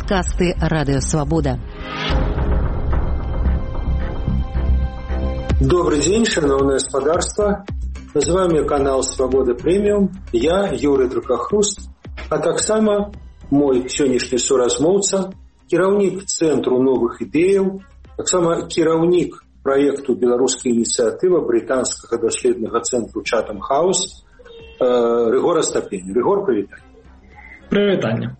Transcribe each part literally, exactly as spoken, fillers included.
Падкасты Радыёвабода. Добрый день, шановное господарство. З вами канал Свобода Премиум. Я Юрий Дракохруст, а таксама мой сённяшні суразмоўца, кіраўнік Цэнтру новых ідэяў, таксама кіраўнік праекту беларуская ініцыятыва брытанскага даследнага цэнтру Chatham House Рыгор Астапень. Рыгор, прывітанне. Прывітанне.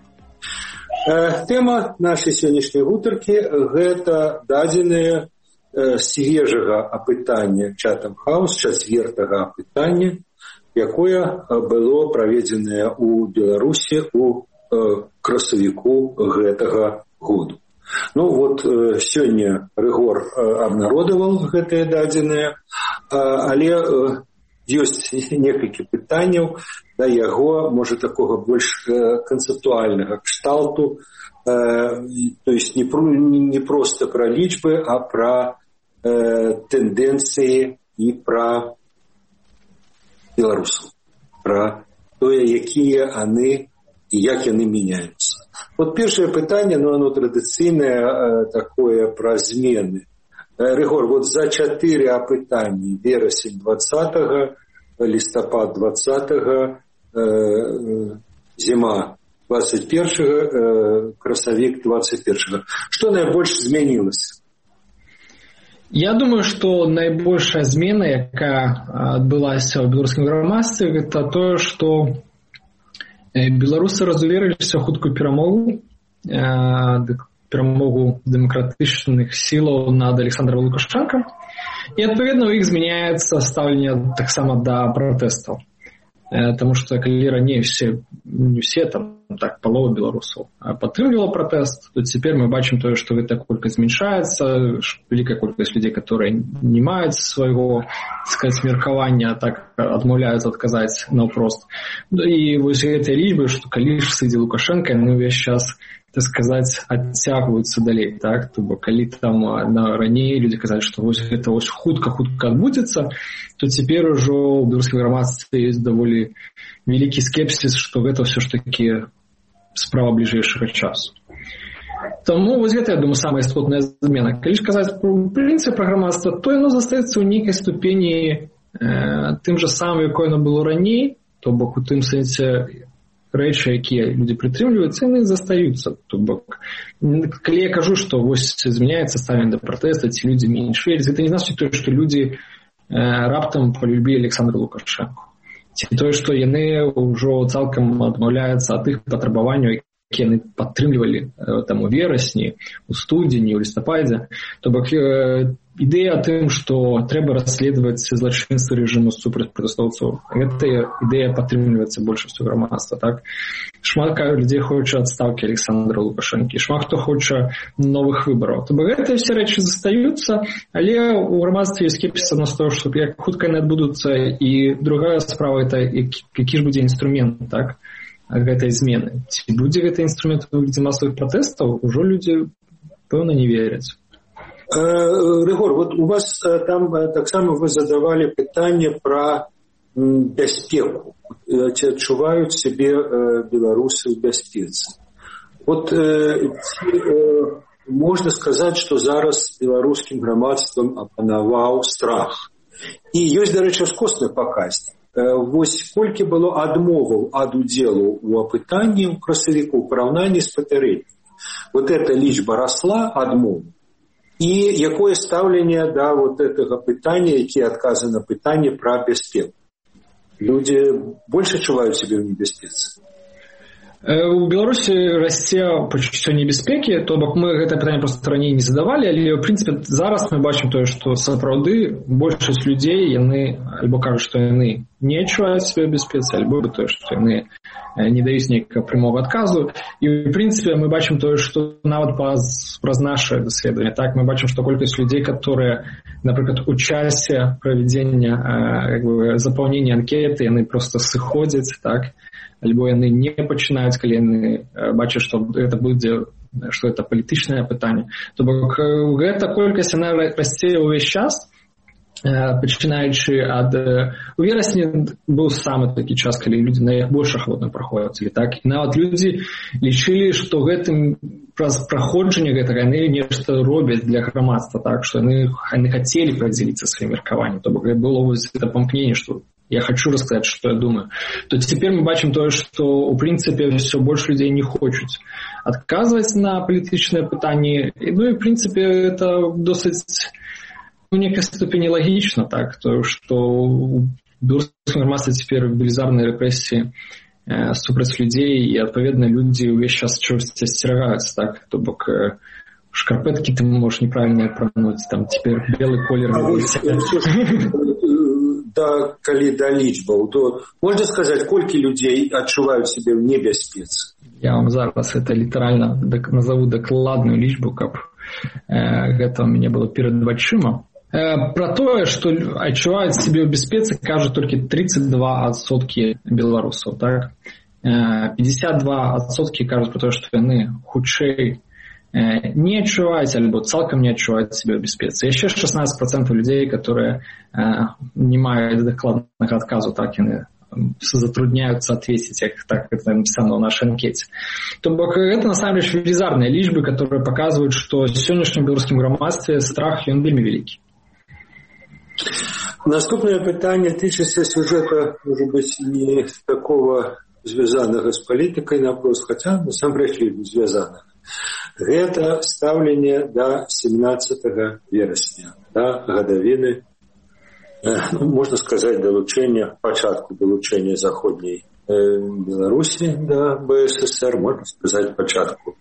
Тэма нашай сённяшняй гутаркі – гэта дадзеныя свежага апытання Chatham House, чацвертага апытання, якое было праведзенае ў Беларусі ў красавіку гэтага году. Ну вот сёння Рыгор абнародаваў гэтыя дадзеныя, але ёсць некалькі пытанняў да яго, можа, такога больш канцэптуальнага кшталту, то есть не, не просто пра лічбы, а пра тэндэнцыі і пра беларусаў, пра тое, якія яны і як яны мяняюцца. Вот першае пытанне, ну, оно традыцыйнае, такое пра змены. Рыгор, вот за чатыры апытанні: верасень двадцатага, лістапад двадцатага, зіма двадцать першага, красавік двадцать першага. Што найбольш змянілася? Я думаю, што найбольшая змена, якая адбылася ў беларускім грамадстве, гэта тое, што беларусы разуверыліся ў хуткую перамогу, перамогу дэмакратычных сілаў над Александром Лукашенко, і, адпаведна, у іх змяняецца стаўленне таксама да пратэстаў. Таму што калі раней все, не все, там, так, палова беларусаў падтрымлівала пратэст, то цяпер мы бачым тое, што гэта колькасць зменшаецца, вялікая колькасць людзей, которые не маюць свайго, сказаць, меркавання, так адмаўляюцца адказаць наўпрост. І вось гэтыя лічбы, што калі ж сыдзе Лукашенко, яны ўвесь час, так сказаць, адцягваюцца далей, так? То бок, калі там на раней людзі казалі, што вось гэта вось хутка-хутка адбудзецца, то цяпер ужо ў беларускім грамадстве ёсць даволі вялікі скепсіс, што гэта ўсё ж такі справа бліжэйшага часу. Таму вось гэта, я думаю, самая істотная змена. Калі ж казаць пра прынцып пра грамадства, то яно застаецца ў нейкай ступені э, тым жа самым, якое яно было раней, то бок у тым сэнсе рэчы, якія людзі прытрымліваюцца, яны застаюцца. То бок, калі я кажу, што вось змяняецца стаўленне да пратэста, ці людзі менш вераць, гэта не значыць тое, што людзі э, раптам полюбілі Александра Лукашенко. Ці тое, што яны ўжо цалкам адмаўляюцца ад тых патрабаванняў, якія яны падтрымлівалі э, там у верасні, у студзені, у лістападзе. То бок, э, ідэя тым, што трэба расследаваць злачынствы рэжыму супраць пратэстоўцаў, гэта ідэя падтрымліваецца большасцю грамадства, так? Шмат людзей хоча адстаўкі Александра Лукашенкі, шмат хто хоча новых выбараў. То бок, гэтыя все рэчы застаюцца, але у грамадстве ёсць скепсіс адносно того, што як хутка яны адбудуцца, і другая справа — это які ж будзе інструмент, так, гэтай змены. Ці будзе гэты інструмент у выглядзе масавых пратэстаў, ужо людзі, пэўна, не веряць. Рыгор, вот у вас там таксама вы задавали пытанне пра бяспеку. Ці адчуваюць сябе беларусы ў бяспецы. Вот можна сказаць, што зараз беларускім грамадствам апанаваў страх. І ёсць, дарэчы, скосны паказнік. Вось колькі было адмоваў ад удзелу ў апытанні ў красавіку ў параўнанні з папярэднім. Вот эта лічба расла, адмову. І якое стаўленне да вот гэтага пытання, які адказы на пытанне пра бяспеку? Людзі больш адчуваюць сябе ў небяспецы? У Беларусі расце пачуццё небяспекі, то бок мы гэта пытанне проста раней не задавалі, але ў прынцыпе зараз мы бачым тое, што сапраўды большасць людзей яны альбо кажуць, што яны не адчуваюць сябе ў бяспецы, альбо тое, што яны не даюць нейкага прямога адказу. І ў прынцыпе мы бачым тое, што нават праз наше даследаванне, так, мы бачым, што колькасць людзей, которые, напрыклад, у часе правядзення як бы запаўнення анкеты, яны проста сыходзяць, так, альбо яны не пачынаюць, калі яны бачаць, што гэта будзе, што гэта палітычнае пытанне. То бок гэта колькасць яна расце ўвесь час, пачынаючы ад у верасні быў самы такі час, калі людзі найбольш ахвотна праходзілі, так, і нават людзі лічылі, што гэтым праз праходжанне гэтага яны нешта робяць для грамадства, так, што яны яны хацелі падзяліцца сваім меркаваннем, то бок было вось гэта памкненне, што я хочу рассказать, что я думаю, то теперь мы бачим то, что в принципе все больше людей не хочут отказывать на политическое питание. Ну и в принципе это досить в некой степени логично, так, то, что у белорусской громадства теперь велизарные репрессии э, супраць людей, и отповедно люди увесь час чогось асцерагаюцца, так, то бок э, шкарпетки ты можешь неправильно апрануць, там теперь белый колер. Да, калі да лічбаў, то можна сказаць, колькі людзей адчуваюць сябе ў небяспецы? Я вам зараз это літаральна назову дакладную лічбу, каб э, гэта у мяне было перад вачыма. Э, пра тое, што адчуваюць сябе ў бяспецы, кажуць толькі тридцать два адсоткі беларусаў, так? Э, пятьдесят два адсоткі кажуць пра тое, што яны хутчэй не адчуваюць альбо цалкам не адчуваюць сябе ў бяспецы. Яшчэ шестнадцать процентов людей, которые э, не маюць дакладнага адказу, так яны затрудняются ответить, як так это написано в нашей анкете. То бок это на самом деле велизарные лічбы, которые показывают, что в сённяшнім беларускім грамадстве страх ён вельмі вялікі. Наступное пытанне тычыцца сюжета, может быть, не такого звязанага з палітыкай напрост, хотя насамрэч вельмі звязанага. Гэта стаўленне да семнадцатага верасня, да гадавіны, ну, можна сказаць, далучэння, пачатку далучэння заходняй э, Беларусі да БССР, можна сказаць, пачатку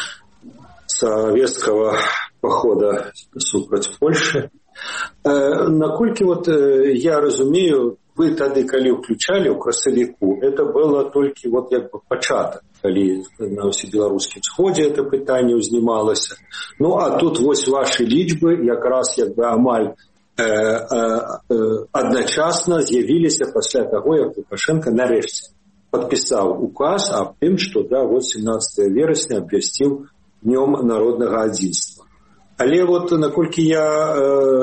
савецкага пахода супраць Польшы. Э, наколькі вот э, я разумею, вы тады, калі ўключалі ў красавіку, это было толькі вот як бы пачатак, калі на ўсебеларускім сходзе это пытанне ўзнімалася. Ну, а тут вось ваши лічбы якраз як бы амаль э, э, адначасна з'явіліся пасля таго, як Лукашенко нарэшце падпісаў указ аб тым, што да, вот семнадцатого верасня абвясціў днём народнага адзінства. Але вот наколькі я э,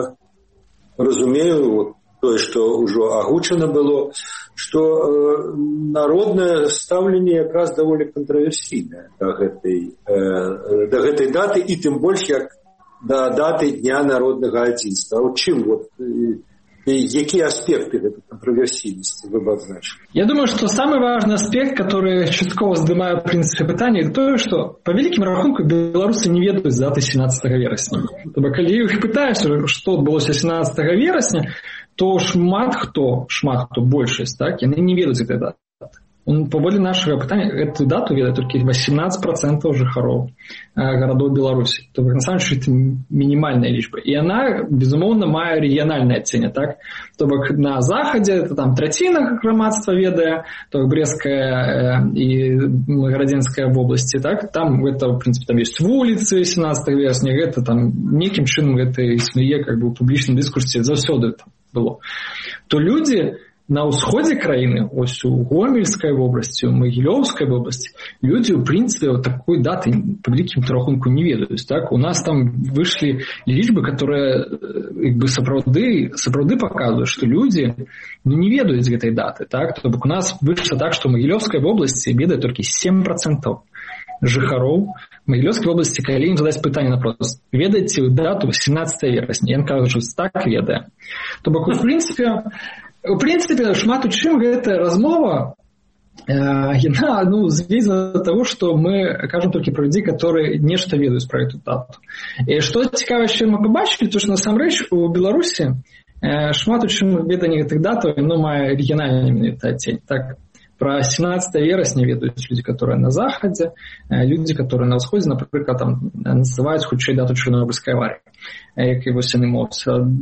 разумею, вот, тое, што ўжо агучана было, што э, народнае стаўленне якраз даволі кантраверсійнае да гэтай, э, да гэтай даты, і тым больш як да даты Дня народнага адзінства. У чым вот, э, какие аспекты этой контроверсийности вы бы обозначили? Я думаю, что самый важный аспект, который частково сдымаю в принципе пытание, это то, что по великим рахункам белорусы не ведают даты семнадцатого верасня. Тобто, коли их пытаешься, что отбылося семнадцатого верасня, то шмат хто, шмат хто, большасць, так, яны не ведаюць гэтай даты. Паводле нашага пытання, эту дату ведаюць толькі восемнадцать процентов жыхароў гарадоў Беларусі. То бок, на самом деле, это минимальная лічба. И она, безумоўна, мае рэгіянальнае адценне, так? То бок, на захадзе это там траціна грамадства ведае, то бок, Брестская и Гарадзенская в области, так? Там, это, в принципе, там есть вуліцы семнадцатого верасня, это там неким чынам гэта існуе, как бы, у публічным дыскурсе заўсёды там было. То люди на ўсходзе краіны, ось у Гомельскай вобласці, у Магілёўскай вобласці, люди, в принципе, вот такой даты по великим рахунку не ведаюць. Так? У нас там вышли лічбы, которые как бы, сапраўды, сапраўды показывают, что люди ну, не ведаюць гэтай даты. Так? То бок у нас вышло так, что у Магілёўскай вобласці ведае толькі семь процентов жыхароў Магілёўскай вобласці, калі ім задаць пытанне напрост, ведаеце вы дату семнадцатого верасня? Ён кажа, что так ведае. То бок, в принципе, У прынцыпе, шмат у чым гэтая размова, э, яна ну, звязана да таго, што мы кажам толькі пра людзей, которые нешта ведаюць пра эту дату. І што цікава, што мы пабачылі, то што насамрэч у Беларусі э, шмат у чым веданне гэтых датаў, яно мае рэгіянальны менавіта адцень. Так, про семнадцатого верасня ведаюць людзі, которые на захадзе, э, людзі, которые на ўсходзе, напрыклад, там называюць хутчэй дату Чорнобыльскай аварыі. Як і вось яны могуць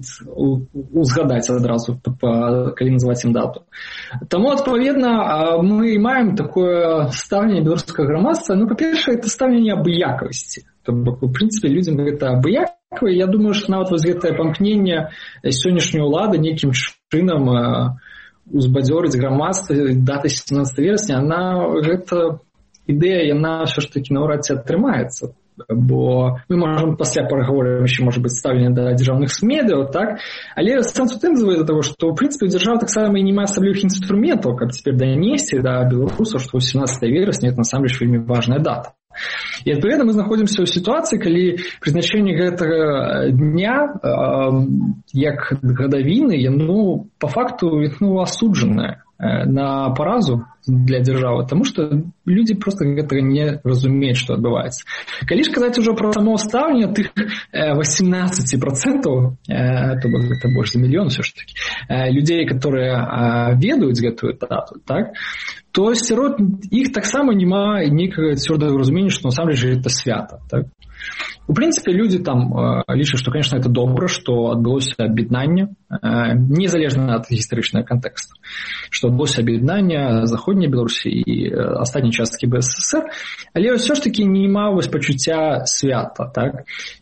узгадаць адразу, калі называць ім дату. Таму, адпаведна, мы маем такое стаўленне беларускага грамадства. Ну, па-першае, это стаўленне абыякавасці. То бок, у прынцыпе, людзям гэта абыякава. Я думаю, што нават вось гэтае памкненне сённяшняй улады нейкім чынам узбадзёрыць грамадства даты семнадцатого верасня, она, гэта ідэя, яна ўсё ж такі наўрад ці атрымаецца. бо мы можам пасля параговорам яшчэ можа быць стаўленне да дзяржаўных медыяў, так, але сэнс у тым з-за таго, што ў прынцыпе дзяржава таксама і не мае асаблівых інструментаў, каб цяпер данесці да беларусаў, што восемнадцатое верасня это насамрэч вельмі важная дата. І адпаведна мы знаходзімся ў сітуацыі, калі прызначэнне гэтага дня э, як гадавіны, яно па факту ну, асуджанае э, на паразу для дзяржавы, таму што людзі проста гэтага не разумеюць, што адбываецца. Калі ж казаць ужо пра само стаўленне тых восемнадцать процентаў, э, то бок гэта больш за мільён ўсё ж такі, э, людзей, которые э, ведаюць гэтую дату, так, то сярод іх таксама няма нейкага цвёрдага разумення, што насамрэч гэта свята. Так? У прынцыпе, людзі там э, лічаць, што, конечно, это добра, што адбылося аб'яднанне, э, незалежна ад гістарычнага кантэксту, што адбылося аб'яднанне заходняй Беларусі і э, астатняй часткі бэ эс эс эс эр, але ўсё ж такі няма вось пачуцця свята. Так?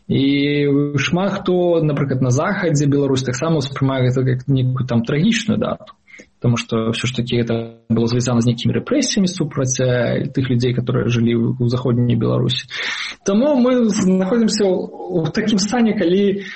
І шмат хто, напрыклад, на захадзе Беларусь таксама ўспрымае гэта як нейкую там трагічную дату. Потому что все ж таки это было связано с некими репрессиями супраць тех людей, которые жили в Заходней Беларуси. Тому мы находимся в таким стане, коли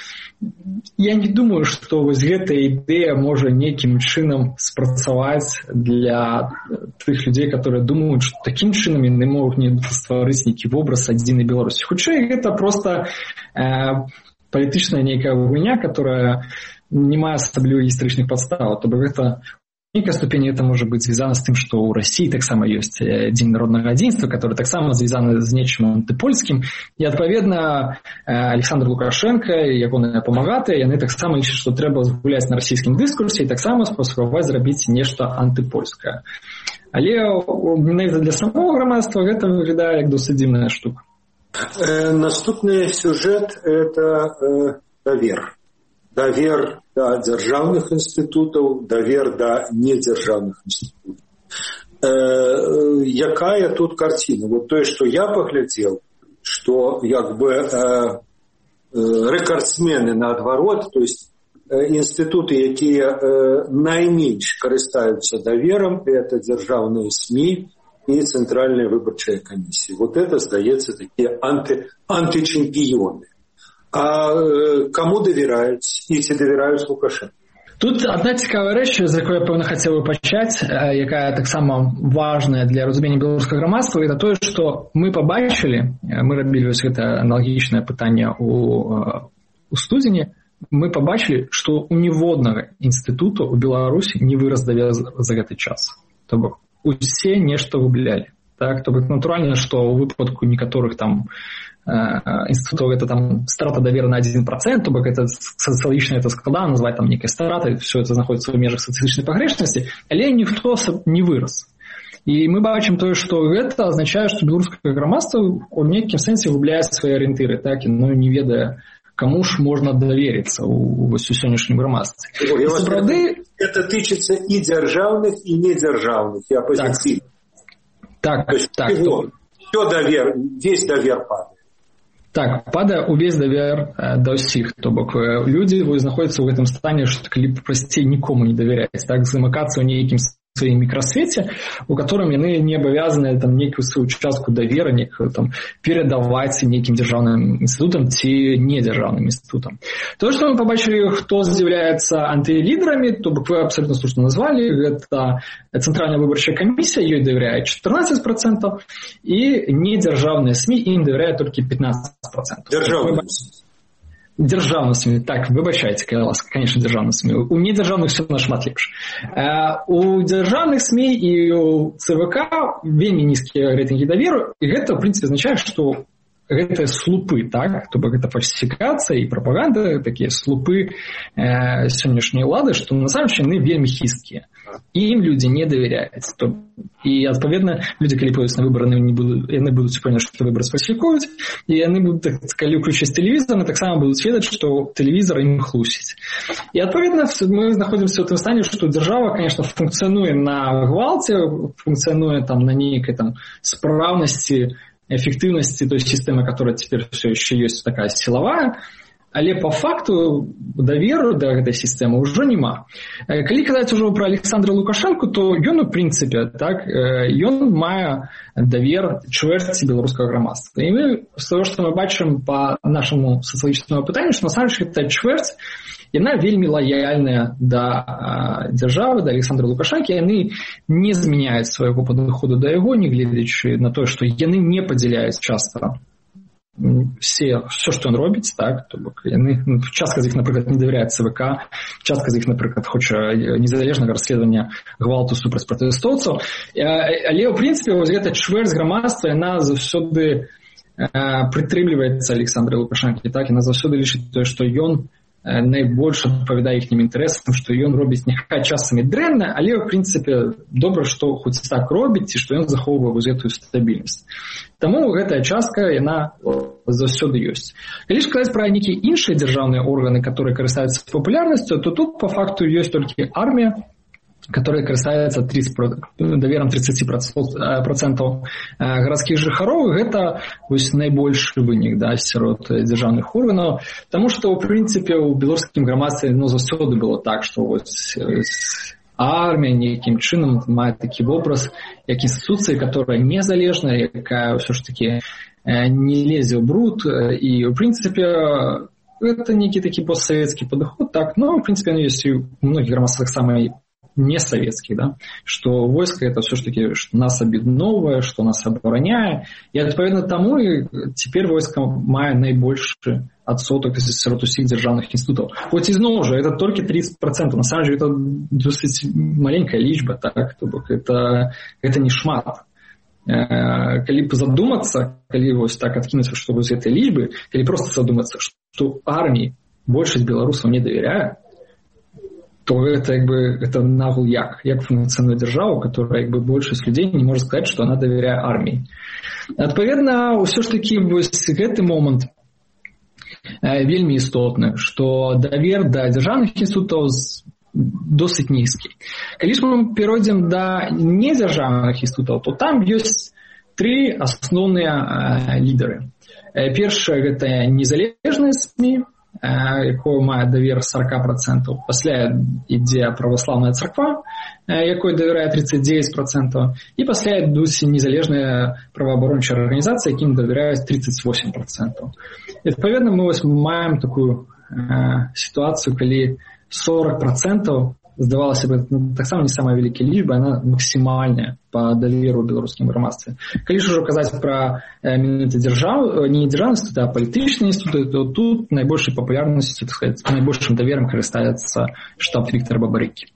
я не думаю, что вот эта идея может неким чином спрацаваць для тех людей, которые думают, что таким чином они могут не стварыць некий образ адзінай Беларуси. Хутчэй это просто э, палітычная некая гульня, которая не мае асаблівых гістарычных падстав. То бок это в некой ступени это может быть связано с тем, что у России таксама есть День народного адзінства, который таксама связан с нечым антипольским. И, отповедно, Александр Лукашенко и ягоныя памагатыя, яны таксама лічаць, что трэба згуляць на расійскім дыскурсе и таксама спрабаваць зрабіць нешта антипольскае. Але менавіта для самого грамадства гэта выглядае як досыць дзіўная штука. Э, наступны сюжет – это э, давер. Давер да дзяржаўных інстытутаў, давер да недзяржаўных інстытутаў. Э, якая тут карціна? Вот тое, што я паглядзеў, што як бы э, э, рэкардсмены наадварот, то есть э, інстытуты, якія э, найменш карыстаюцца даверам, это дзяржаўныя СМІ і Цэнтральная выбарчая камісія. Вот это, здаецца, такія анты, антычэмпіёны. А кому давяраюць і ці давяраюць Лукашенко? Тут одна цікавая рэч, з якой я пэўна хацеў бы пачаць, якая таксама важная для разумення беларускага грамадства, это тое, што мы пабачылі, мы рабілі вось гэта аналагічнае пытанне у, у студзені, мы пабачылі, што у ніводнага інстытуту ў Беларусі не вырас давер за гэты час. То бок усе нешта гублялі. Так, то бок натуральна, што ў выпадку некаторых там інстытутаў это там страта давера на адзін працэнт, то бок это сацыялагічна это складана назваць там некай стратай, все это знаходіцца ў межах сацыялічнай пагрэшнасці, але ніхто не вырас. І мы бачым тое, што гэта азначае, што беларускае грамадства у нейкім сэнсе губляе свае арыентыры, так, і ну, не ведае, каму ж можна даверыцца ў, у сённяшнім грамадстве. Сапраўды это тычыцца і дзяржаўных, і недзяржаўных, і апазіцыйных. Так, так. так то... Все давер, весь давер падае. Так, падае увесь давер э, да ўсіх. То бок э, людзі знаходзяцца ў гэтым стане, што калі прасцей нікому не давяряць, так, замыкацца ў нейкім сваім мікрасвеце, у котором яны не абавязаныя там нейкую сваю частку давера нейкую там перадаваць нейкім дзяржаўным інстытутам ці недзяржаўным інстытутам. То, што мы пабачылі, хто з'яўляецца антылідарамі, то бок вы абсолютно слушна назвалі, гэта Цэнтральная выбарчая камісія, ёй давяряе чатырнаццаць працэнтаў, і недзяржаўныя СМІ ім давяряе толькі пятнаццаць працэнтаў. Дзяржаўныя Дзяржаўнымі, так, выбачайце, калі ласка, конечно, дзяржаўнымі. У недзяржаўных все нашмат лепш. Э, у дзяржаўных СМІ і у ЦВК вельмі нізкія рэйтынгі даверу, і гэта, в прынцыпе, азначае, што гэта слупы, так, то бок гэта фальсіфікацыя і прапаганда, такія слупы э, сённяшняй улады, што насамрэч яны вельмі хісткія. І ім людзі не давяряюць. І, адпаведна, людзі, калі пойдуць на выбары, яны будуць, яны будуць упэўнены, што выбары сфальсіфікуюць, і яны будуць, калі ўключаць тэлевізор, яны таксама будуць ведаць, што тэлевізор ім хлусіць. І, адпаведна, мы знаходзімся ў тым стане, што дзяржава, конечно, функцыянуе на гвалце, функцыянуе там на нейкай там спраўнасці, эффективности той системы, которая теперь все еще есть такая силовая, але по факту даверу да гэтай сістэмы ўжо няма. Калі казаць ужо пра Александра Лукашэнку, то ён, у прынцыпе, так, ён мае давер чвэрці беларускага грамадства. І мы, з таго, што мы бачым па нашаму сацыялагічнаму апытанню, што насамрэч гэта чвэрць, яна вельмі лаяльная да дзяржавы, да Александра Лукашэнкі, яны не змяняюць свайго падыходу да яго, нягледзячы на тое, што яны не падзяляюць часта все, все, што ён робіць, так, то бок яны, ну, частка з іх, напрыклад, не давяряюць ЦВК, частка з іх, напрыклад, хоча незалежнага расследавання гвалту супраць пратэстоўцаў, але, ў прынцыпе, вось гэта чвэрць грамадства, яна заўсёды прытрымліваецца Александра Лукашэнкі, так, яна заўсёды лічыць тое, што ён найбольш адпавядае іхнім інтарэсам, што ён робіць няхай часамі дрэнна, але, ў прынцыпе, добра, што хоць так робіць, і што ён захоўвае вось гэтую стабільнасць. Таму гэтая частка, яна заўсёды ёсць. Калі ж казаць пра нейкія іншыя дзяржаўныя органы, которые карыстаюцца папулярнасцю, то тут по факту ёсць толькі армія, которая карыстаецца даверам тридцать процентов гарадскіх жыхароў. Гэта вось найбольшы вынік, да, сярод дзяржаўных органаў, таму што, ў прынцыпе, у беларускім грамадстве, ну, заўсёды было так, што вось армія нейкім чынам мае такі вобраз, як інстытуцыя, которая незалежная, якая ўсё ж такі не лезе ў бруд, і, ў прынцыпе, гэта нейкі такі постсавецкі падыход, так, но, ў прынцыпе, ён ёсць і ў многіх грамадствах таксама не советских, да, что войско это все ж таки нас об'єдновує, что нас обороняє, і відповідно тому і тепер войско має найбільший відсоток серед усіх державних інститутів. Хоч і знову ж, це тільки тридцать процентов, на самом деле це досить маленька лічба, так, тобто це, це не шмат. Калі б задуматься, калі вось так откинуться, что вось этой лічбы, калі просто задуматься, что армии большасць беларусаў не доверяет, то это как бы это нагул як, як функционует держава, которая как бы большасць людей не может сказать, что она доверяет армии. Адпаведна, ўсё ж таки вось гэты момент вельмі істотны, что давер да дзяржаўных інстытутаў досыць нізкі. Калі ж мы перайдзем да недзяржаўных інстытутаў, то там ёсць тры асноўныя лідары. Першае гэта незалежныя СМИ, якое мае давер сорок процентов. Пасля ідзе праваслаўная царква, якой давярае тридцать девять процентов. І пасля ідуць незалежныя праваабарончыя арганізацыі, якім давяраюць тридцать восемь процентов. І, адпаведна, мы вось маем такую э, сітуацыю, калі сорок процентов, здавалася бы, ну, таксама не самая вялікая лічба, яна максімальная па даверу ў беларускім грамадстве. Калі ж ужо казаць пра менавіта дзяржаву, не дзяржаўныя інстытуты, а палітычныя інстытуты, то тут найбольшай папулярнасцю, так сказаць, найбольшым даверам карыстаецца штаб Віктара Бабарыкі.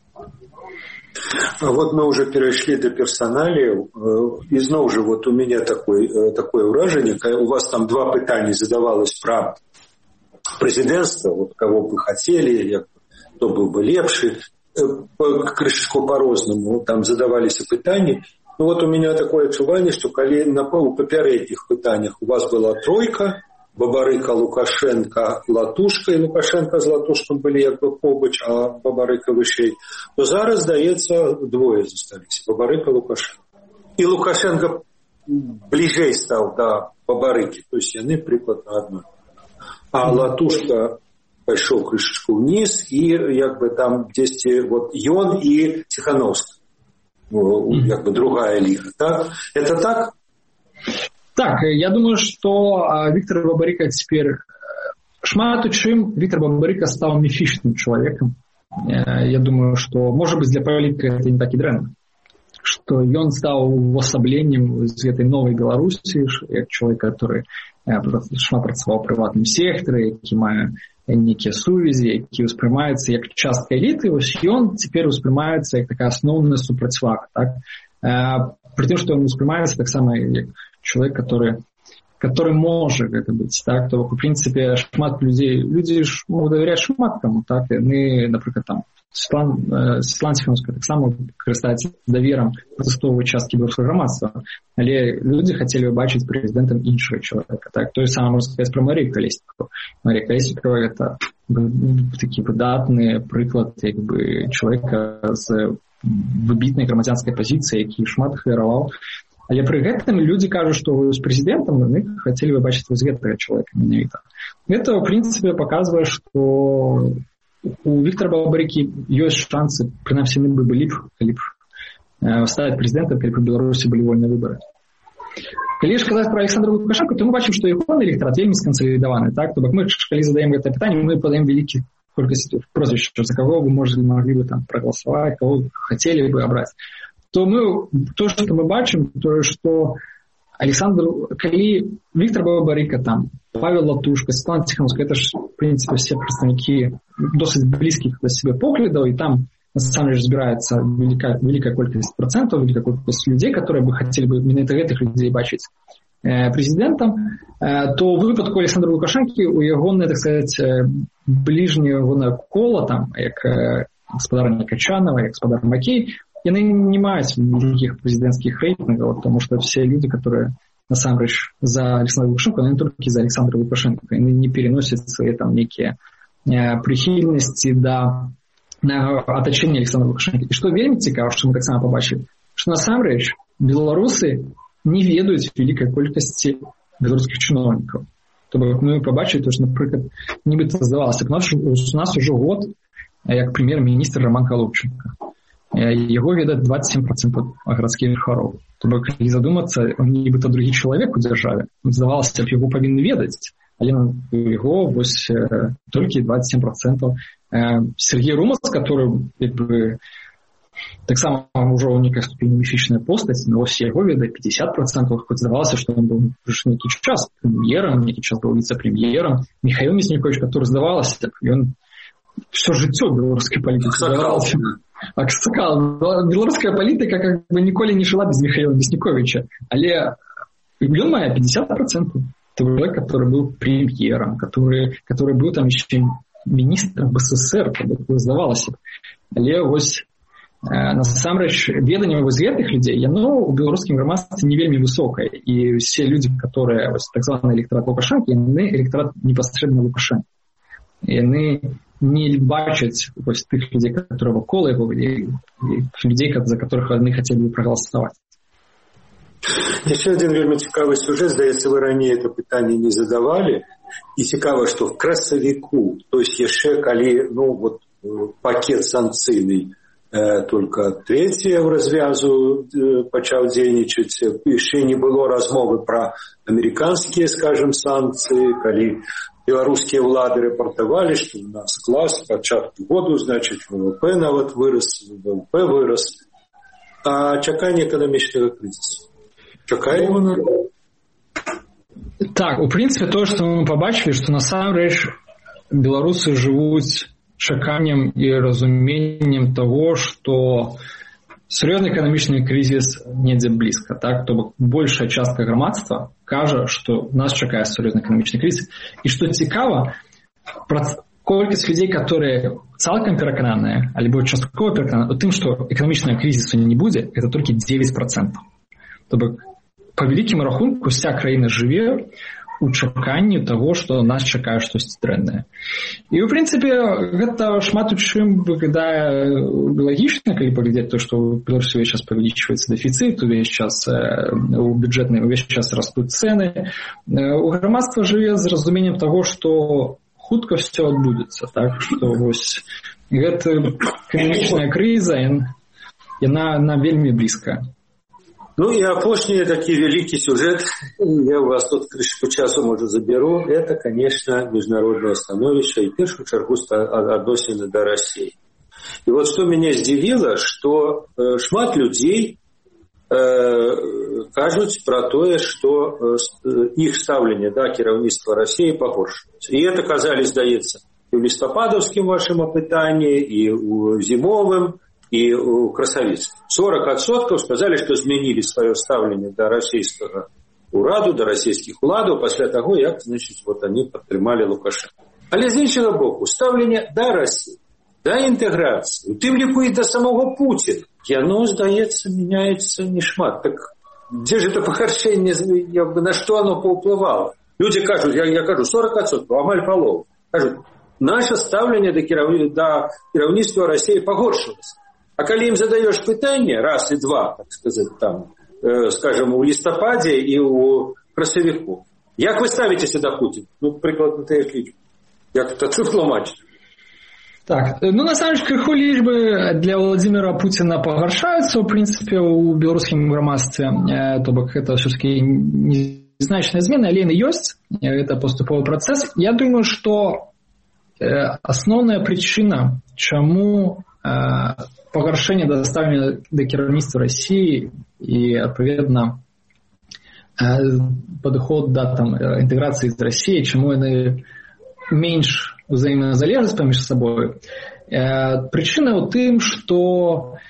Вот мы уже перешли до персоналів, і зноў же вот у меня такое, такое ўражанне, у вас там два пытанні задавалось про президентство, вот кого бы хотели, кто был бы лепший, крышечку по-розному, там задавались пытания. Ну вот у меня такое адчуванне, что калі на папярэдніх пытаннях у вас была тройка, Бабарыка, Лукашенко, Латушка, и Лукашенко с Латушком были як бы побач, а Бабарыка вышэй, то зараз, здаецца, двое засталіся, Бабарыка, Лукашенко. И Лукашенко ближэй стал до Бабарыкі, то есть яны прыкладна адно. А Латушка пайшоў крышечку вниз, и як бы там дзесьці вот ён и Тихановский, ну, як бы другая лига, так? Это так? Так, я думаю, что Віктор Бабарыка теперь шмат у чым Віктор Бабарыка стал міфічным чалавекам. Я думаю, что, может быть, для палітыка это не так и дрэнна, что ён стал увасабленнем з гэтай новой Беларусі, як чалавек, который шмат працаваў у прыватным сектары, які мае некія сувязі, які ўспрымаюцца як частка эліты, вось ён цяпер успрымаецца як такая асноўная супрацьвага, так? При тым, што ён успрымаецца таксама як человек, который, который может это быть, так, то, в принципе, шмат людей, люди ж могут доверять шмат кому, так, мы, например, там, Светлана Тихановская так само карыстаецца даверам пратэстовай часткі беларускага грамадства, але люди хотели убачыць прэзідэнтам іншага чалавека, так, то же самое можно сказать про Марию Колесникову. Мария Колесникова — это такі выдатны прыклад, як бы, чалавека з выбітнай грамадзянскай пазіцыі, які шмат ахвяраваў Але пры гэтым людзі кажуць, што з прэзідэнтам яны хацелі бы бачыць вось гэтага чалавека менавіта. Гэта, ў прынцыпе, паказвае, што у Віктара Бабарыкі ёсць шансы, прынамсі, яны бы былі б, калі б стаць прэзідэнтам, калі б у Беларусі былі вольныя выбары. Калі ж казаць пра Александра Лукашенко, то мы бачым, што ягоны электарат вельмі скансалідаваны. Так? То бок мы, калі задаем гэта пытанне, мы падаем вялікі колькасць прозвішчаў, за каго вы можете могли бы там прагаласаваць, каго хацелі бы абраць. То мы, то, што мы бачым, то, што Александр, калі Віктор Бабарыка, там, Павел Латушка, Светлана Тихановская, это ж, в принципе, все представники досыць близких до себе поглядов, и там, на самом деле, разбирается великая, великая колькость процентов, великая колькость людей, которые бы хотели бы именно этих людей бачить э, президентом, э, то в выпадку Александра Лукашенко у ягонае, так сказать, ближнего кола, там, як э, господар Некачанова, як господар Макей, яны не маюць великих президентских рейтингов, потому что все люди, которые насамрэч за Александра Лукашенко, они только за Александра Лукашенко, они не переносят свои там некие э, прихильности до на оточение Александра Лукашенко. І што вельмі цікава, што мы таксама побачили, што насамрэч беларусы не ведаюць великай колькасці беларускіх чыноўнікаў. То бок мы побачили, то, што, напрыклад, нібыта здавалася, у нас уже год як прэм'ер-міністр Роман Голубченко. Яго ведаць двадцать семь процентов гарадскіх жыхароў. То бок, калі задумацца, нібыта другі чалавек у дзяржаве, здавалася б, яго павінны ведаць, але яго вось э, толькі двадцать семь процентов. Э, Сергей Румас, который як бы таксама ўжо ў некай ступені міфічная постаць, но вось яго ведае пятьдесят процентов, хоць здавалася, што ён быў нейкі час прэм'ерам, нейкі час быў віцэ-прэм'ерам. Михаил Мяснікович, который здавалася, ён все жыццё беларускай палітыкі здавалася. Аксакал. Белорусская политика как бы ніколі не жила без Михаила Мясниковича, але он мае пятьдесят процентов. Это человек, который был премьером, который, который был там еще министром БССР, как бы здавалось. Але вось э, насамрэч веданне вось гэтых людзей, яно ў беларускім грамадстве не вельмі высокае. І все люди, которые вось так званы электорат Лукашенко, яны электорат непасрэдна Лукашенко. Яны не бачаць вось тых людей, которые вакол яго, і людей, за которых яны хацелі бы прагаласаваць. Еще один вельмі цікавы сюжет, здаецца, вы раней это пытанне не задавали. І цікава, што в красавіку, то есть яшчэ калі, ну, вот пакет санкцыйны э, только третье в развязу э, пачаў дзейнічаць, яшчэ не было размовы пра амерыканскія, скажем, санкцыі, калі беларускія ўлады рэпартавалі, што у нас клас пачатку году, значит, ВВП нават вырас, ВВП вырас. А чаканне эканамічнага крызісу. Чакаем? Так, у прынцыпе, тое, што мы пабачылі, што насамрэч беларусы жывуць чаканнем і разуменнем таго, што сур'ёзны эканамічны крызіс недзе блізка. Так? То бок большая частка грамадства кажа, што нас чакае сур'ёзны эканамічны крызіс. І што цікава, колькасць людзей, которые цалкам перакананыя, альбо часткова перакананыя, у тым, што эканамічнага крызісу не будзе, это толькі девять процентов. То бок по вялікім рахунку вся краіна жыве у чаканні таго, што нас чакае штосьці дрэннае. І, ў прынцыпе, гэта шмат у чым выглядае лагічна, калі паглядзець то, што ў Беларусі увесь час павялічваецца дэфіцыт, увесь час у бюджэтнай увесь час растуць цэны. У грамадства жыве з разуменнем таго, што хутка ўсё адбудзецца, так, што вось гэта эканамічная крыза, яна, яна вельмі блізкая. Ну и апошний такой великий сюжет, я у вас тут крышку часу, может, заберу, это, конечно, международное становище и, в первую очередь, относины до России. И вот что меня удивило, что э, шмат людей э, кажут про то, что э, их ставление, да, кіраўніцтва России пагоршваецца. И это казались, здаецца, и в листопадовском вашем опытании, и в зимовом, и у красавіцкіх. сорок процентов сказали, что изменили свое ставление до российского ураду, до российских уладов после того, как, значит, вот они подтримали Лукашенко. Але з іншого боку, ставлення до Росії, до інтеграції, тим ліку і до самого Путіна, яно, здається, міняється не шмат. Так де ж это погоршення, на що оно повпливало? Люди кажуть, я, я кажу, сорок процентов, амаль половина. Кажуть, наше ставлення до кіраўніцтва Росії погоршилось. А коли им задаешь питание, раз и два, так сказать, там, скажем, у лістападзе і ў красавіку. Як вы ставіцеся да Пуціна? Ну, прыкладна тыя ж лічбы. Як это тлумачыць? Так, ну на самом деле крыху лічбы для Владимира Путина пагаршаюцца, в принципе, у беларускім грамадстве, то бок это все-таки незначная змена, але яны ёсць, это поступовы працэс. Я думаю, что асноўная прычына, чаму пагаршэнне дастаўлення да кіраўніцтва России и, адпаведна, падыход да там інтэграцыі з Россией, чаму яны менш взаимозалежность паміж сабой. Прычына ў тым, што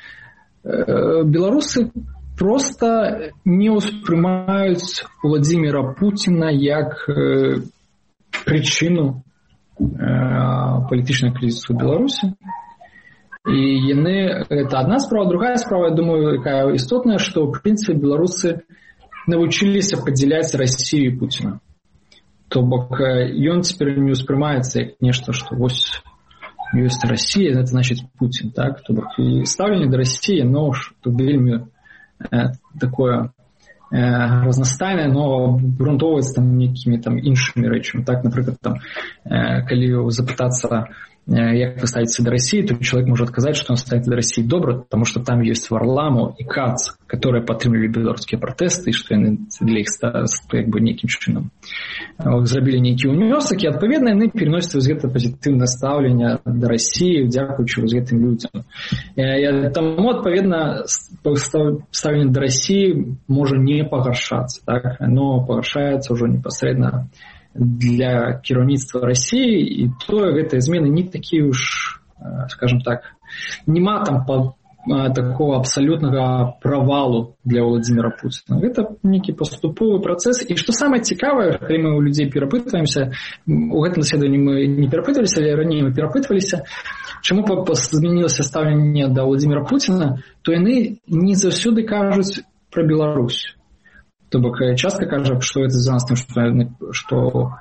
беларусы просто не ўспрымаюць Владимира Путина як прычыну палітычнай крызісу ў Беларусі. І яны, это одна справа, другая справа, я думаю, якая істотная, што в прынцыпе беларусы навучыліся падзяляць Россию і Путина. То бок ён цяпер не ўспрымаецца як нешта, што вось ёсць Россия, это значит Путин, так? То бок і стаўленне да России, но што вельмі э, такое э, разнастайнае, но грунтоўваецца там нейкімі там іншымі рэчамі, так, напрыклад, там э, калі запытацца, як вы ставитесь до России, то человек может сказать, что он ставит до России добро, потому что там есть Варламов и Кац, которые подтримали белорусские протесты, и что они для их как бы неким чином зрабілі нейкі ўнёсак, і адпаведна яны переносяць вось гэта пазітыўнае стаўленне да России, дзякуючы вось гэтым людзям. І таму адпаведна стаўленне да России можа не пагаршацца, так? Оно пагаршаецца ўжо непасрэдна для кіраўніцтва России, і то гэтыя змены не такія уж, скажем так, нема там по, такого абсолютнага правалу для Владимира Путина. Это некий поступовы працэс. І што самае цікавае, калі мы у людзей перапытваемся, у гэтым даследаванні мы не перапытваліся, але раней мы перапытваліся, чаму змянілася стаўленне да Владимира Путина, то яны не заўсёды кажуць пра Беларусь. То бок часто кажа, што это звязана з тым, што, што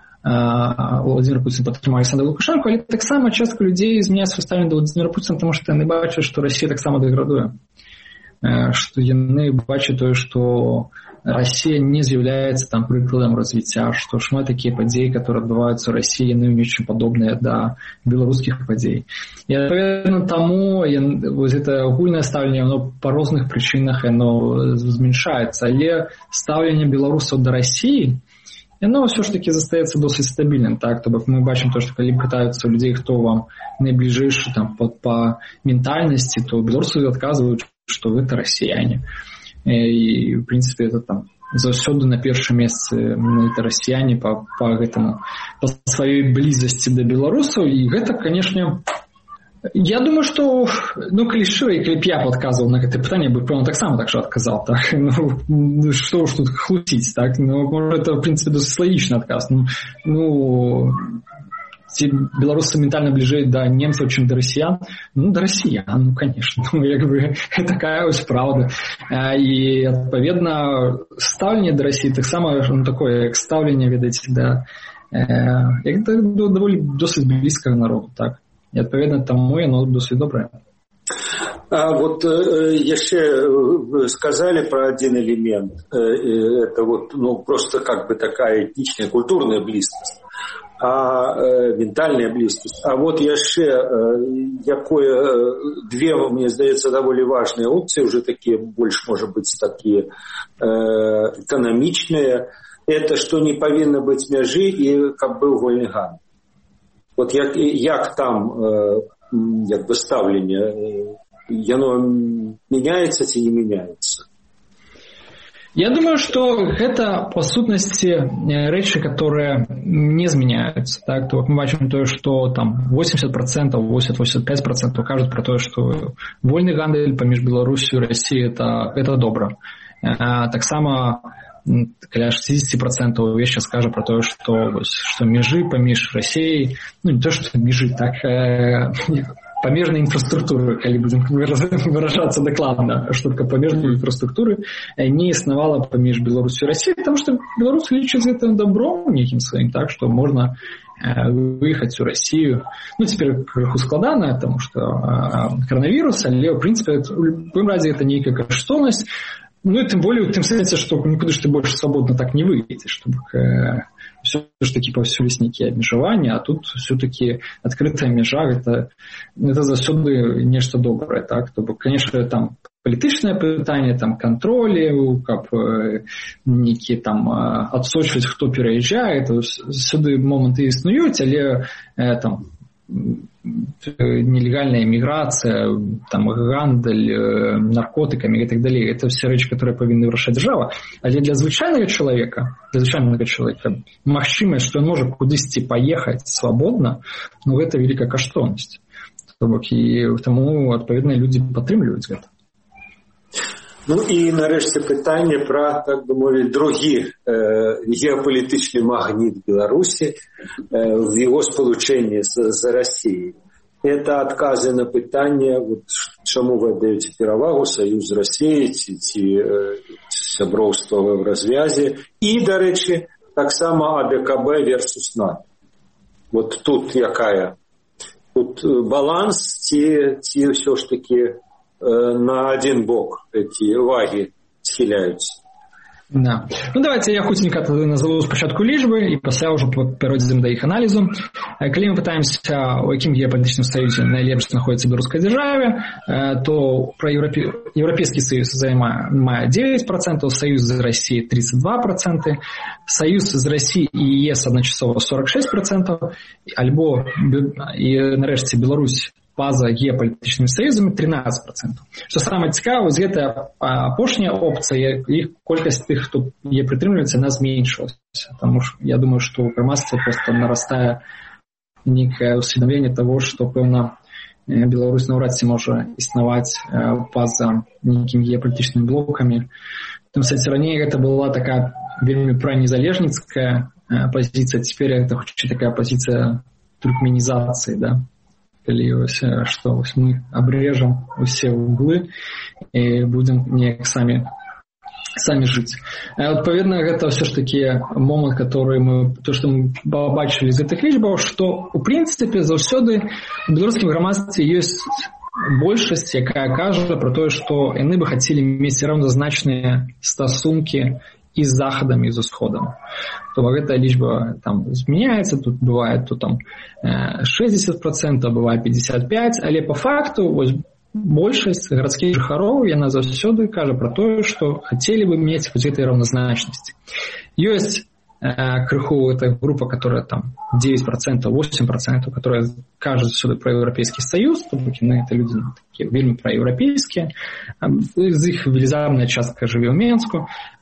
э, Владимир Путин падтрымаў Александра Лукашенко, але таксама частка людзей змяняюць сваё стаўленне да Владимира Путина, таму што яны бачаць, што Россия таксама дэградуе. Э, што яны бачаць тое, што Россия не з'яўляецца там прыкладам развіцця, што шмат такія падзеі, которые адбываюцца ў России, яны нечым падобныя да беларускіх падзей. І адпаведна таму вось гэта агульнае стаўленне, оно па розных прычынах яно змяншаецца, але стаўленне беларусаў да России, яно ўсё ж таки застаецца досыць стабільным, так? То бок мы бачым то, што калі пытаюцца у людзей, хто вам найбліжэйшы там па, па ментальнасці, то беларусы адказваюць, што гэта расіяне. І в принципе это там заўсёды на першым месцы это расіяне по, по гэтаму по сваёй блізасці да беларусаў, і гэта, конечно, я думаю, что ну калі шчыра, і калі б я падказваў на гэта пытанне, бы пэўна таксама так жа адказаў, так, ну што ж тут хлусіць, так, ну можа это в принципе досыць лагічны адказ, ну, ну ці беларусы ментальна бліжэй да немцаў, чым да расіян? Ну, да расіян, ну, конечно. Ну, як бы, такая вось правда. І, адпаведна, стаўленне да России таксама, ну, такое, як стаўленне, ведаеце, да, э, як да, даволі досыць блізкага народу, так. І, адпаведна, таму яно досыць добрае. А вот э, еще сказали про один элемент. Э, это вот, ну, просто как бы такая этничная, культурная близкость. А э, ментальная блізкасць. А вот яшчэ э, якое э, две, мне здаецца, даволі важныя опцыі, уже такія больш, можа быць, такія э, эканамічныя. Это што не павінна быць мяжы і каб быў вольны гандаль. Вот як, як там э, як бы стаўленне, яно меняецца ці не меняецца? Я думаю, что это по сутнасці рэчы, которые не змяняются. Так? То мы бачым тое, что там восемьдесят процентов, восемьдесят пять процентов кажуць про тое, что вольны гандаль паміж Беларусью и Россией это, это добра. Таксама каля шестьдесят процентов увесь час кажа про тое, что, что межы паміж Россией, ну не то, что межы, так памежнай інфраструктуры, калі будзем выражацца дакладна, што такое памежнай інфраструктуры не існавала паміж Беларусью і Россией, потому что беларусы лічаць гэта добром нейкім сваім, так, што можна выехаць у Россию. Ну, цяпер крыху складана, потому что коронавірус, але, в принципе, в любым разе это нейкая каштоўнасць. Ну и тем более, тем сенсе, что никуда ж ты больше свободно так не выйдешь, чтобы все-таки повсюлісники абмежавання, а тут все-таки открытая межа, это, это заўсёды нешта добрае, так? То бок, конечно, там палітычнае пытанне, там кантролі, каб нейкі там адсочваць, хто пераязджае, это сюды моманты існуюць, але там нелегальная миграция, там, гандаль наркотиками и так далее. Это все речи, которые повинны вырашаць держава. Але для звычайнага человека, для звычайнага человека, магчымасць, что он может кудысьці поехать свободно, ну, это великая каштоўнасць. И тому, адпаведна, люди падтрымліваюць гэта. Ну і нарэшце пытанне пра, так бы мовіць, другі э, геапалітычны магніт Беларусі э, в его спалучэнні з, з Расіяй. Это адказы на пытанне, вот, чаму вы аддаеце перавагу саюз з Расіяй ці, ці э, сяброўства в развязе. І, дарэчы, таксама АДКБ versus НАТО. Вот тут якая? Тут баланс ці, ці ўсё ж таки на один бок эти ваги схиляются. Да. Ну, давайте я хутенько назову спочатку лічбы і пасля ўжо перайдзем да іх аналізу. Калі мы пытаемся, у якім геапалітычным саюзе найлепш знаходзіцца беларускай дзяржаве, то пра Еўрапе... Еўрапейскі саюз займае девять процентов, саюз з Расіяй тридцать два процента, саюз з Расіяй і ЕС адначасова сорок шесть процентов, альбо і нарэшце Беларусь па-за геапалітычнымі саюзамі тринадцать процентов. Што самае цікавае, вось гэта апошняя опцыя, іх колькасць тых, хто яе прытрымліваецца, яна зменшылася. Таму што я думаю, што ў грамадстве проста нарастае нейкае усведамленне таго, што, пэўна, Беларусь наўрад ці можа існаваць па-за нейкімі геапалітычнымі блокамі. В тым сэнсе, раней гэта была такая вельмі пранезалежніцкая пазіцыя, цяпер гэта хутчэй такая пазіцыя туркменізацыі, да? Что мы обрежем все углы и будем неяк сами, сами жить. Адпаведна, гэта все ж таки момент, который мы, то, что мы побачили из этих лічбаў, что, в принципе, заўсёды в беларускім грамадстве есть большасць, якая кажа про то, что яны бы хотели иметь равнозначные стасунки и с Заходом, и с Усходом. То эта лічба там изменяется, тут бывает то там шестьдесят процентов, бывает пятьдесят пять процентов, але по факту вось большасць гарадскіх жыхароў яна заўсёды кажа про то, что хотели бы иметь вот этой равнозначности. Есть э, крыху эта группа, которая там девять процентов, восемь процентов, которая кажет сюда про Европейский Союз, то это люди ну, такие вельмі проевропейские, из их велизарная частка живе в Менску,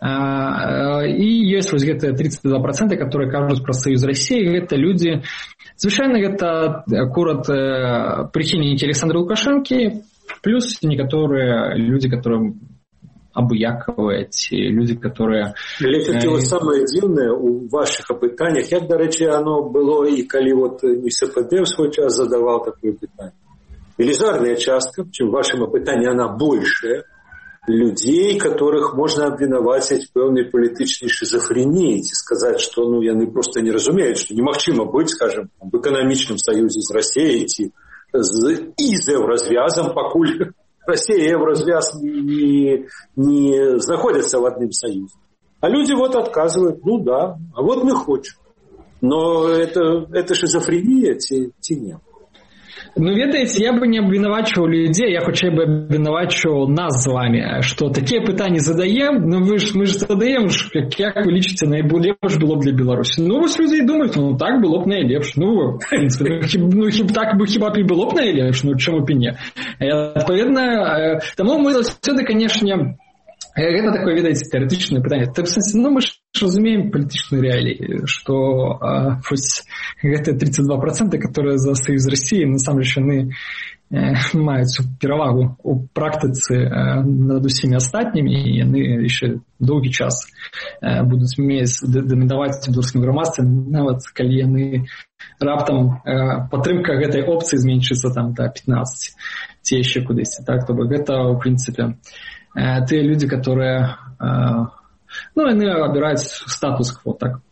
и есть вот где-то тридцать два процента, которые кажут про Союз России, это люди, совершенно это аккурат прихильники Александра Лукашенко, плюс некоторые люди, которые абыякавыя, ці люди, которые... Але вот самое дзіўнае у ваших апытаннях, як, дарэчы, оно было и калі вот СПД в свой час задавал такое пытанне. Велизарная частка, чем в вашем опытании она большая, людей, которых можно обвинаваць в пэўнай палітычнай шизофрении, и сказать, что ну, яны просто не разумеют, что немагчыма быть, скажем, в экономичном союзе с Россией, ці з, и з Евразвязом, пакуль Россия и Евразвяз не, не находятся в одном союзе. А люди вот отказывают, ну да, а вот мы хотим. Но это, это шизофрения, ці, ці нет. Ну, ведаеце, я бы не абвінавачваў людзей, я хутчэй бы абвінавачваў нас з вами, што такія пытанні задаем, ну вы ж, мы ж задаем, як, як вы лічыце, найлепш было б для Беларусі. Ну, вось людзі думаюць, ну так было б найлепш. Ну, в принципе, ну, хіб, ну хіб так бы хіба б і было б найлепш, ну чаму б і не. Адпаведна, таму мы заўсёды, канешне, гэта такое, ведаеце, тэарэтычнае пытанне. Так, ну, мы ж разумеем палітычныя реалии, что а, гэта тридцать два процента, которые за Союз России, на самом деле, яны э, маюць перавагу у практыцы э, над усімі астатнімі, і яны яшчэ доўгі час э, будуць мець дамінаваць у беларускім грамадстве, нават калі яны раптам э, падтрымка гэтай опцыі зменшыцца там да пятнадцати ці яшчэ кудысьці. Так, то бок гэта, у прынцыпе, э, тыя людзі, которые э, ну, яны абіраюць статус-кво, так.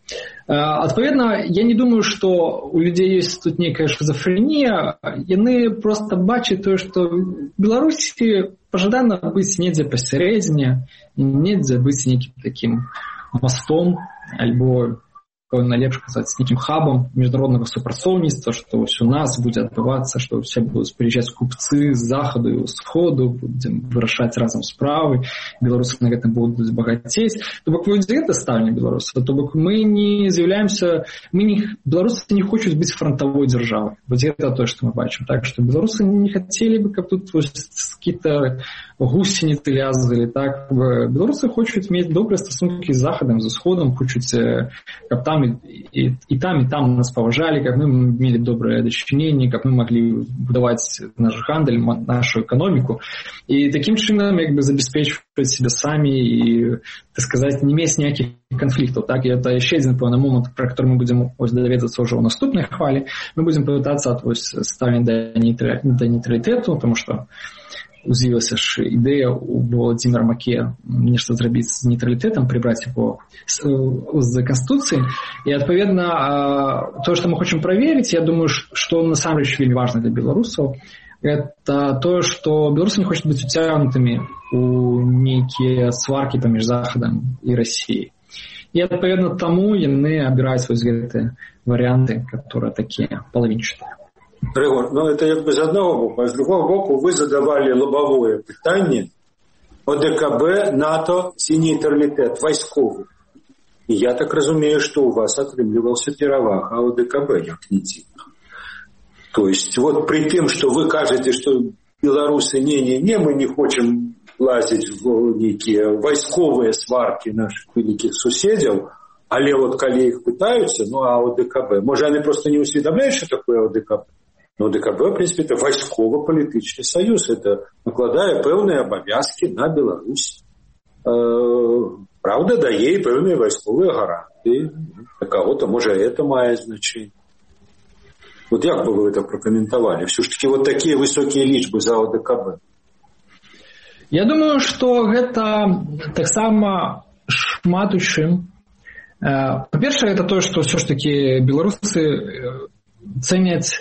Адпаведна, я не думаю, што у людзей ёсць тут нейкая шизофрэнія, яны проста бачаць тое, што Беларусі пажадана быць недзе пасярэдзіне, недзе быць нейкім такім мостом, альбо, найлепш казаць, нейкім хабам міжнароднага супрацоўніцтва, што ўсё у нас будзе адбывацца, што ўсе будуць прыязджаць купцы з захаду і ўсходу, будзем вырашаць разам справы, беларусы на гэтым будуць багацець. То бок вось гэта стаўленне беларусаў. То бок мы не з'яўляемся, мы не, беларусы не хочуць быць фронтавой дзяржавай. Вось гэта тое, што мы бачым. Так што беларусы не хацелі бы, каб тут какие-то гусеницы лязгалі. Так, беларусы хочуць мець добрыя стасункі з захадам, з усходам, хочуць, каб там І, і там, і там нас паважалі, каб мы мелі добрае дачыненне, каб мы маглі будаваць наш гандаль, нашу эканоміку. І такім чынам як бы забяспечваць себе самі і, так сказаць, не мець ніякіх канфліктаў. Так? І это яшчэ адзін пэўны момант, пра который мы будзем даведацца ўжо ў наступнай хвалі. Мы будзем пытацца ад ставлення да нейтралітэту, тому што з'явілася ж ідэя у Владимира Маке нешта зрабіць з нейтралітэтам, прыбраць его з Конституцыі. І, адпаведна, тое, што мы хочам праверыць, я думаю, што насамрэч вельмі важна для беларусаў, это тое, што беларусы не хочуць быць уцягнутымі у нейкія сваркі паміж Захадам і Расіяй. І, адпаведна, таму яны абіраюць вось гэтыя варыянты, которые такія палавінчатыя. Григор, ну это як бы з одного боку, а з другого боку ви задавали лобовое питання о ДКБ, НАТО, ці нейтралітет, військовий. І я так розумію, що у вас отрымливался перевага о ДКБ, як не дивно. То есть вот при тем, что вы кажете, что белорусы не-не-не, мы не хотим лазить в некие войсковые сварки наших великих суседей, але вот коли их пытаются, ну а о ДКБ, может они просто не усведомляют, что такое о ДКБ? Но ДКБ, в принципе, это войсково-політичный союз. Это накладає певні обов'язки на Білорусь. Е, правда, дає і певні військові гарантії. Для кого-то, може, це має значення. От як би ви це прокоментували? Все ж таки, вот такі високі лічби за ОДКБ. Я думаю, што гэта таксама шмат у чым. Па-першае, это тое, што ўсё ж такі беларусы цэняць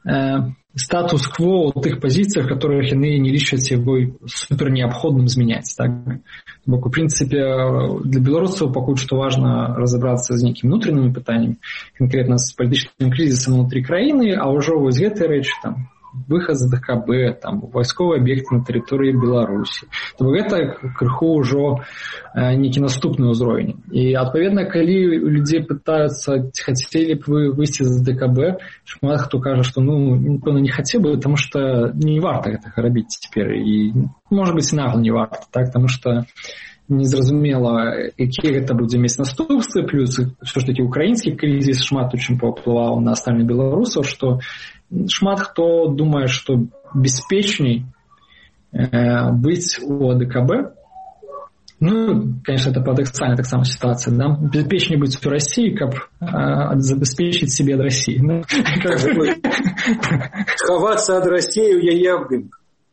статус-кво ў тых пазіцыях, которых яны не лічаць яго супер неабходным змяняць. Так? Бок, у прынцыпе, для беларусаў пакуль што важна разабрацца з нейкімі унутранымі пытаннямі, канкрэтна з палітычным крызісам унутры краіны, а ўжо вось гэтыя рэчы, там, выхад з ДКБ, там, вайсковы аб'ект на тэрыторыі Беларусі. То гэта крыху ўжо нейкі наступны ўзровень. І, адпаведна, калі людзей пытаюцца, хацелі б вы выйсці з ДКБ, шмат хто кажа, што, ну, напэўна, не хацеў бы, таму што не варта гэтага рабіць цяпер. І, можа быць, нагла не варта, так? Таму што незразумела, якія гэта будзе мець наступствы, плюс ўсё ж такі украінскі крызіс шмат у чым паўплываў на стане беларусаў, што шмат хто думае, што бяспечней э, быць у АДКБ. Ну, конечно, это парадоксальная таксама ситуация, да? Бяспечней быць у России, каб э, забяспечыць себе ад России. Ну, схавацца ад России у яе абдымку.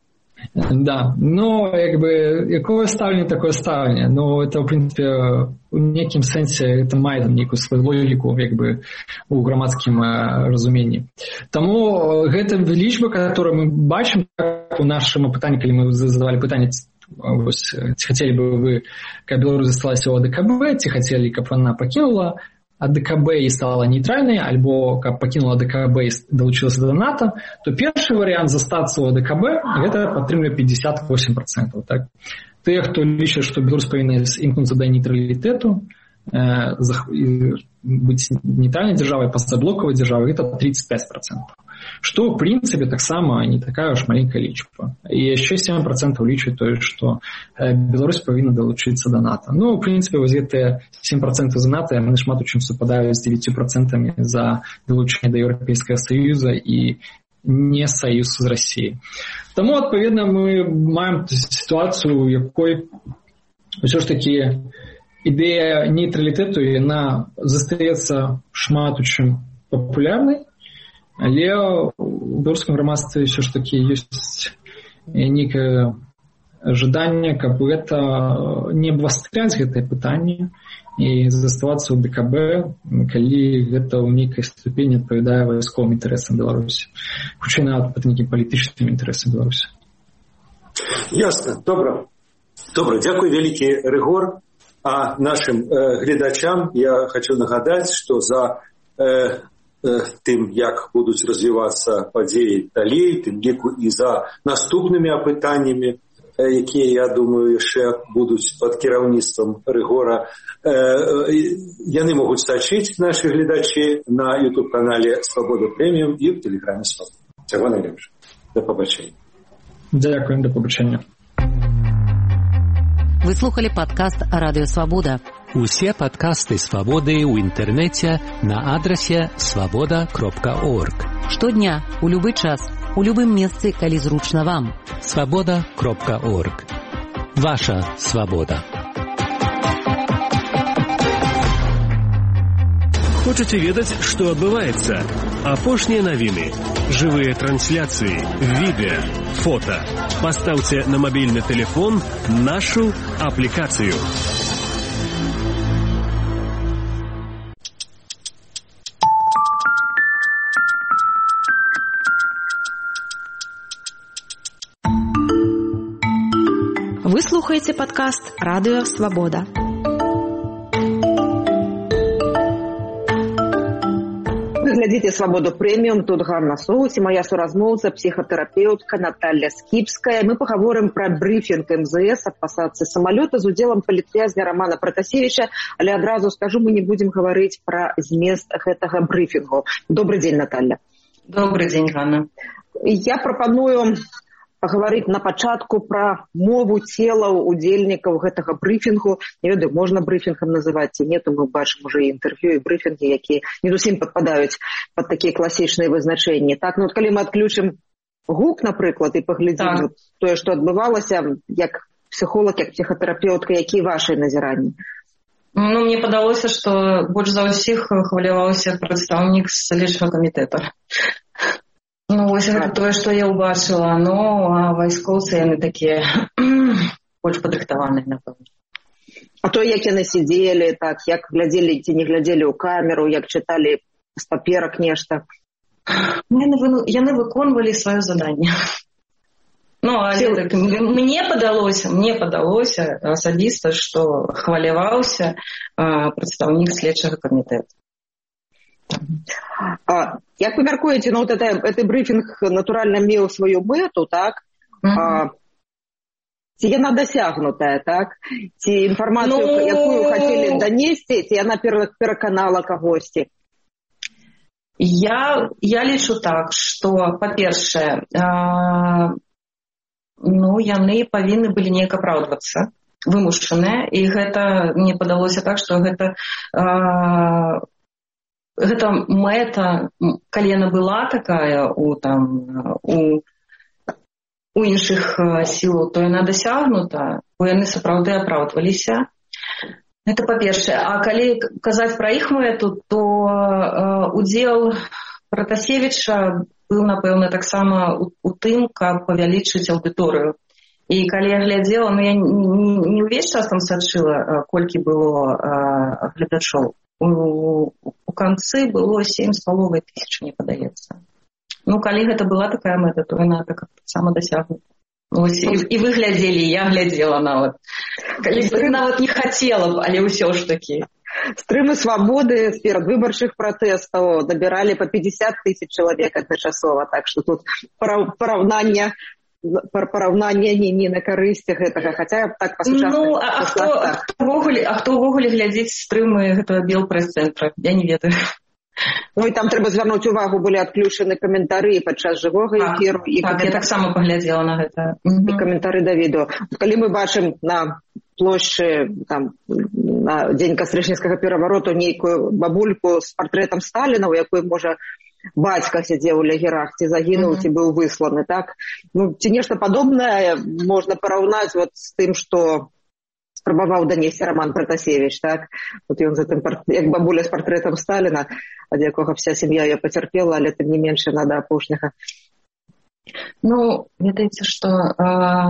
Да, но як бы якое стаўленне, такое стаўленне. Ну, это, в принципе, у некім сэнсе это мае там нейкую сваю логіку, як бы у грамадскім разуменні. Таму гэта лічба, которую мы бачым у нашым апытанні, калі мы задавалі пытанне, вось, ці хацелі бы вы, каб Беларусь засталася ў АДКБ, ці хацелі, каб яна пакінула АДКБ і стала нейтральнай, альбо каб пакінула АДКБ і далучылася да НАТО, то першы варыянт застацца ў АДКБ гэта падтрымлівае пятьдесят восемь процентов. Так? Тыя, хто лічаць, што Беларусь павінна імкнуцца да нейтралітэту, э, быць нейтральнай дзяржавай, пазаблокавай дзяржавай, гэта тридцать пять процентов. Што, в прынцыпе, таксама не такая уж маленькая лічба. І яшчэ семь процентов лічаць тое, што Беларусь павінна далучыцца да НАТО. Ну, в прынцыпе, вось гэтыя семь процентов за НАТО, яны шмат у чым супадаюць з девять процентов за далучэнне да Еўрапейскага Саюза і не саюз з Расіяй. Таму, адпаведна, мы маем сітуацыю, у якой ўсё ж такі ідэя нейтралітэту, яна застаецца шмат у чым папулярнай, але у беларускім грамадстве ўсё ж такі ёсць нейкая жаданне, каб гэта не абвастраць гэтае пытанне і заставацца ў БКБ, калі гэта ў нейкай ступені адпавядае вайсковым інтарэсам Беларусі, хутчэй нават пад нейкім палітычным інтарэсам Беларусі. Ясно, добра. Добра, дзякуй вялікі, Рыгор. А нашим э, гледачам я хочу нагадаць, што за э, э, тым, як будуць развівацца падзеі далей, тым ліку і за наступнымі апытаннямі, э, якія, я думаю, яшчэ будуць пад кіраўніцтвам Рыгора, э, э, яны могуць сачыць нашы гледачы на YouTube-канале «Свабода Прэміум» і ў тэлеграме «Свабода». Всего найлепшага. Да пабачэння. Дзякуем, да пабачэння. Вы слухали падкаст «Радыё Свабода». Усе падкасты «Свабоды» ў інтэрнэце на адрасе свабода кропка орг. Штодня, у любы час, у любым месцы, калі зручна вам. свабода кропка орг. Ваша свабода. Хочаце ведаць, што адбываецца? Апошнія навіны, жывыя трансляцыі, відэа, фота. Пастаўце на мабільны тэлефон нашу аплікацыю. Вы слухаеце падкаст «Радыё Свабода». Глядзіце «Свабоду Прэміум», тут Ганна Соус і моя суразмоўца, псіхатэрапеўтка Наталья Скіпская. Мы пагаворым пра брыфінг эм зэ эс аб пасадцы самалёта з удзелам палітвязня Рамана Пратасевіча, але адразу скажу, мы не будзем гаварыць пра змест гэтага брыфінгу. Добрый дзень, Наталья. Добрый дзень, Ганна. Я прапаную паговорить на пачатку пра мову целаў удзельнікаў гэтага брыфінгу. Не ведаю, можна брыфінгам называць ці не, то мы бачым уже і інтэрв'ю, і брыфінгі, якія не зусім падпадаюць пад такія класічныя вызначэнні. Так, ну, калі мы адключым гук, напрыклад, і паглядзім так. тое, што адбывалася, як псіхолог, як псіхатэрапеўтка, якія вашыя назіранні? Ну, мне падалося, што больш за ўсіх хваляваўся прадстаўнік следчага камітэта. Ну, вось гэта тое, што я ўбачыла, но а вайскоўцы яны такія больш падрыхтаваныя, напэўна. А то, як яны сидзелі, так, як глядзелі ці не глядзелі ў камеру, як чыталі з паперак нешта? Яны, яны выконвалі сваё заданне. Ну, але так, мне падалося, мне падалося асабіста, што хваляваўся а, прадстаўнік следчага камітэта. А, як вы мяркуеце, ну, вот это, этот брифинг натуральна меў сваю мэту, так? Mm-hmm. А, ці яна дасягнутая, так? Ці інфармацыю, ну... якую хацелі данесці, ці яна пераканала кагосьці? Я, я лічу так, што, па-першае, а, ну, яны павінны былі неяк апраўдвацца, вымушаныя, і гэта, мне падалося так, што гэта... А, Гэта мэта, калі яна была такая у, там, у, у іншых сілаў, то яна дасягнута, бо яны сапраўды апраўдваліся. Гэта па-першае. А калі казаць пра іх мэту, то э, удзел Пратасевіча быў, напэўна, таксама у, у тым, каб павялічыць аўдыторыю. І калі я глядзела, ну я не, не ўвесь час там сачыла, колькі было э, гледачоў. У, у канцы было сем з паловай тысяч, мне падаецца. Ну, калі гэта была такая мэта, то яна так сама дасягнута. Ну, і, і вы глядзелі, я глядзела нават. Калі б нават не хацела б, але ўсё ж такі. Стрымы свабоды з перадвыбарчых пратэстаў набіралі па пятьдесят тысяч чалавек адначасова, так што тут параўнанне параўнанне не, не на карысці гэтага, хаця так па-сучаснаму. Ну, а, а, хто, а, хто ввогуле, а хто ўвогуле глядзіць стрымы гэтага Белпрэс-цэнтра? Я не ведаю. Ну, і там трэба звярнуць увагу, былі адключаны каментары падчас жывога эфіру. Так, і так, комент... я таксама паглядзела на гэта. І каментары да відэо. Калі мы бачым на плошчы, там, на дзень кастрычніцкага перавароту нейкую бабульку з партрэтам Сталіна, у якой, можа, бацька сядзеў у лагерах, ці загінуў, mm-hmm. ці быў высланы, так? Ну, ці нешта падобнае можна параўнаць вот з тым, што спрабаваў данесці Раман Пратасевіч, так? Вот ён за тым, як бабуля з партрэтам Сталіна, ад якога вся сям'я яе пацярпела, але тым не менш яна да апошняга. Ну, ведаеце, што э,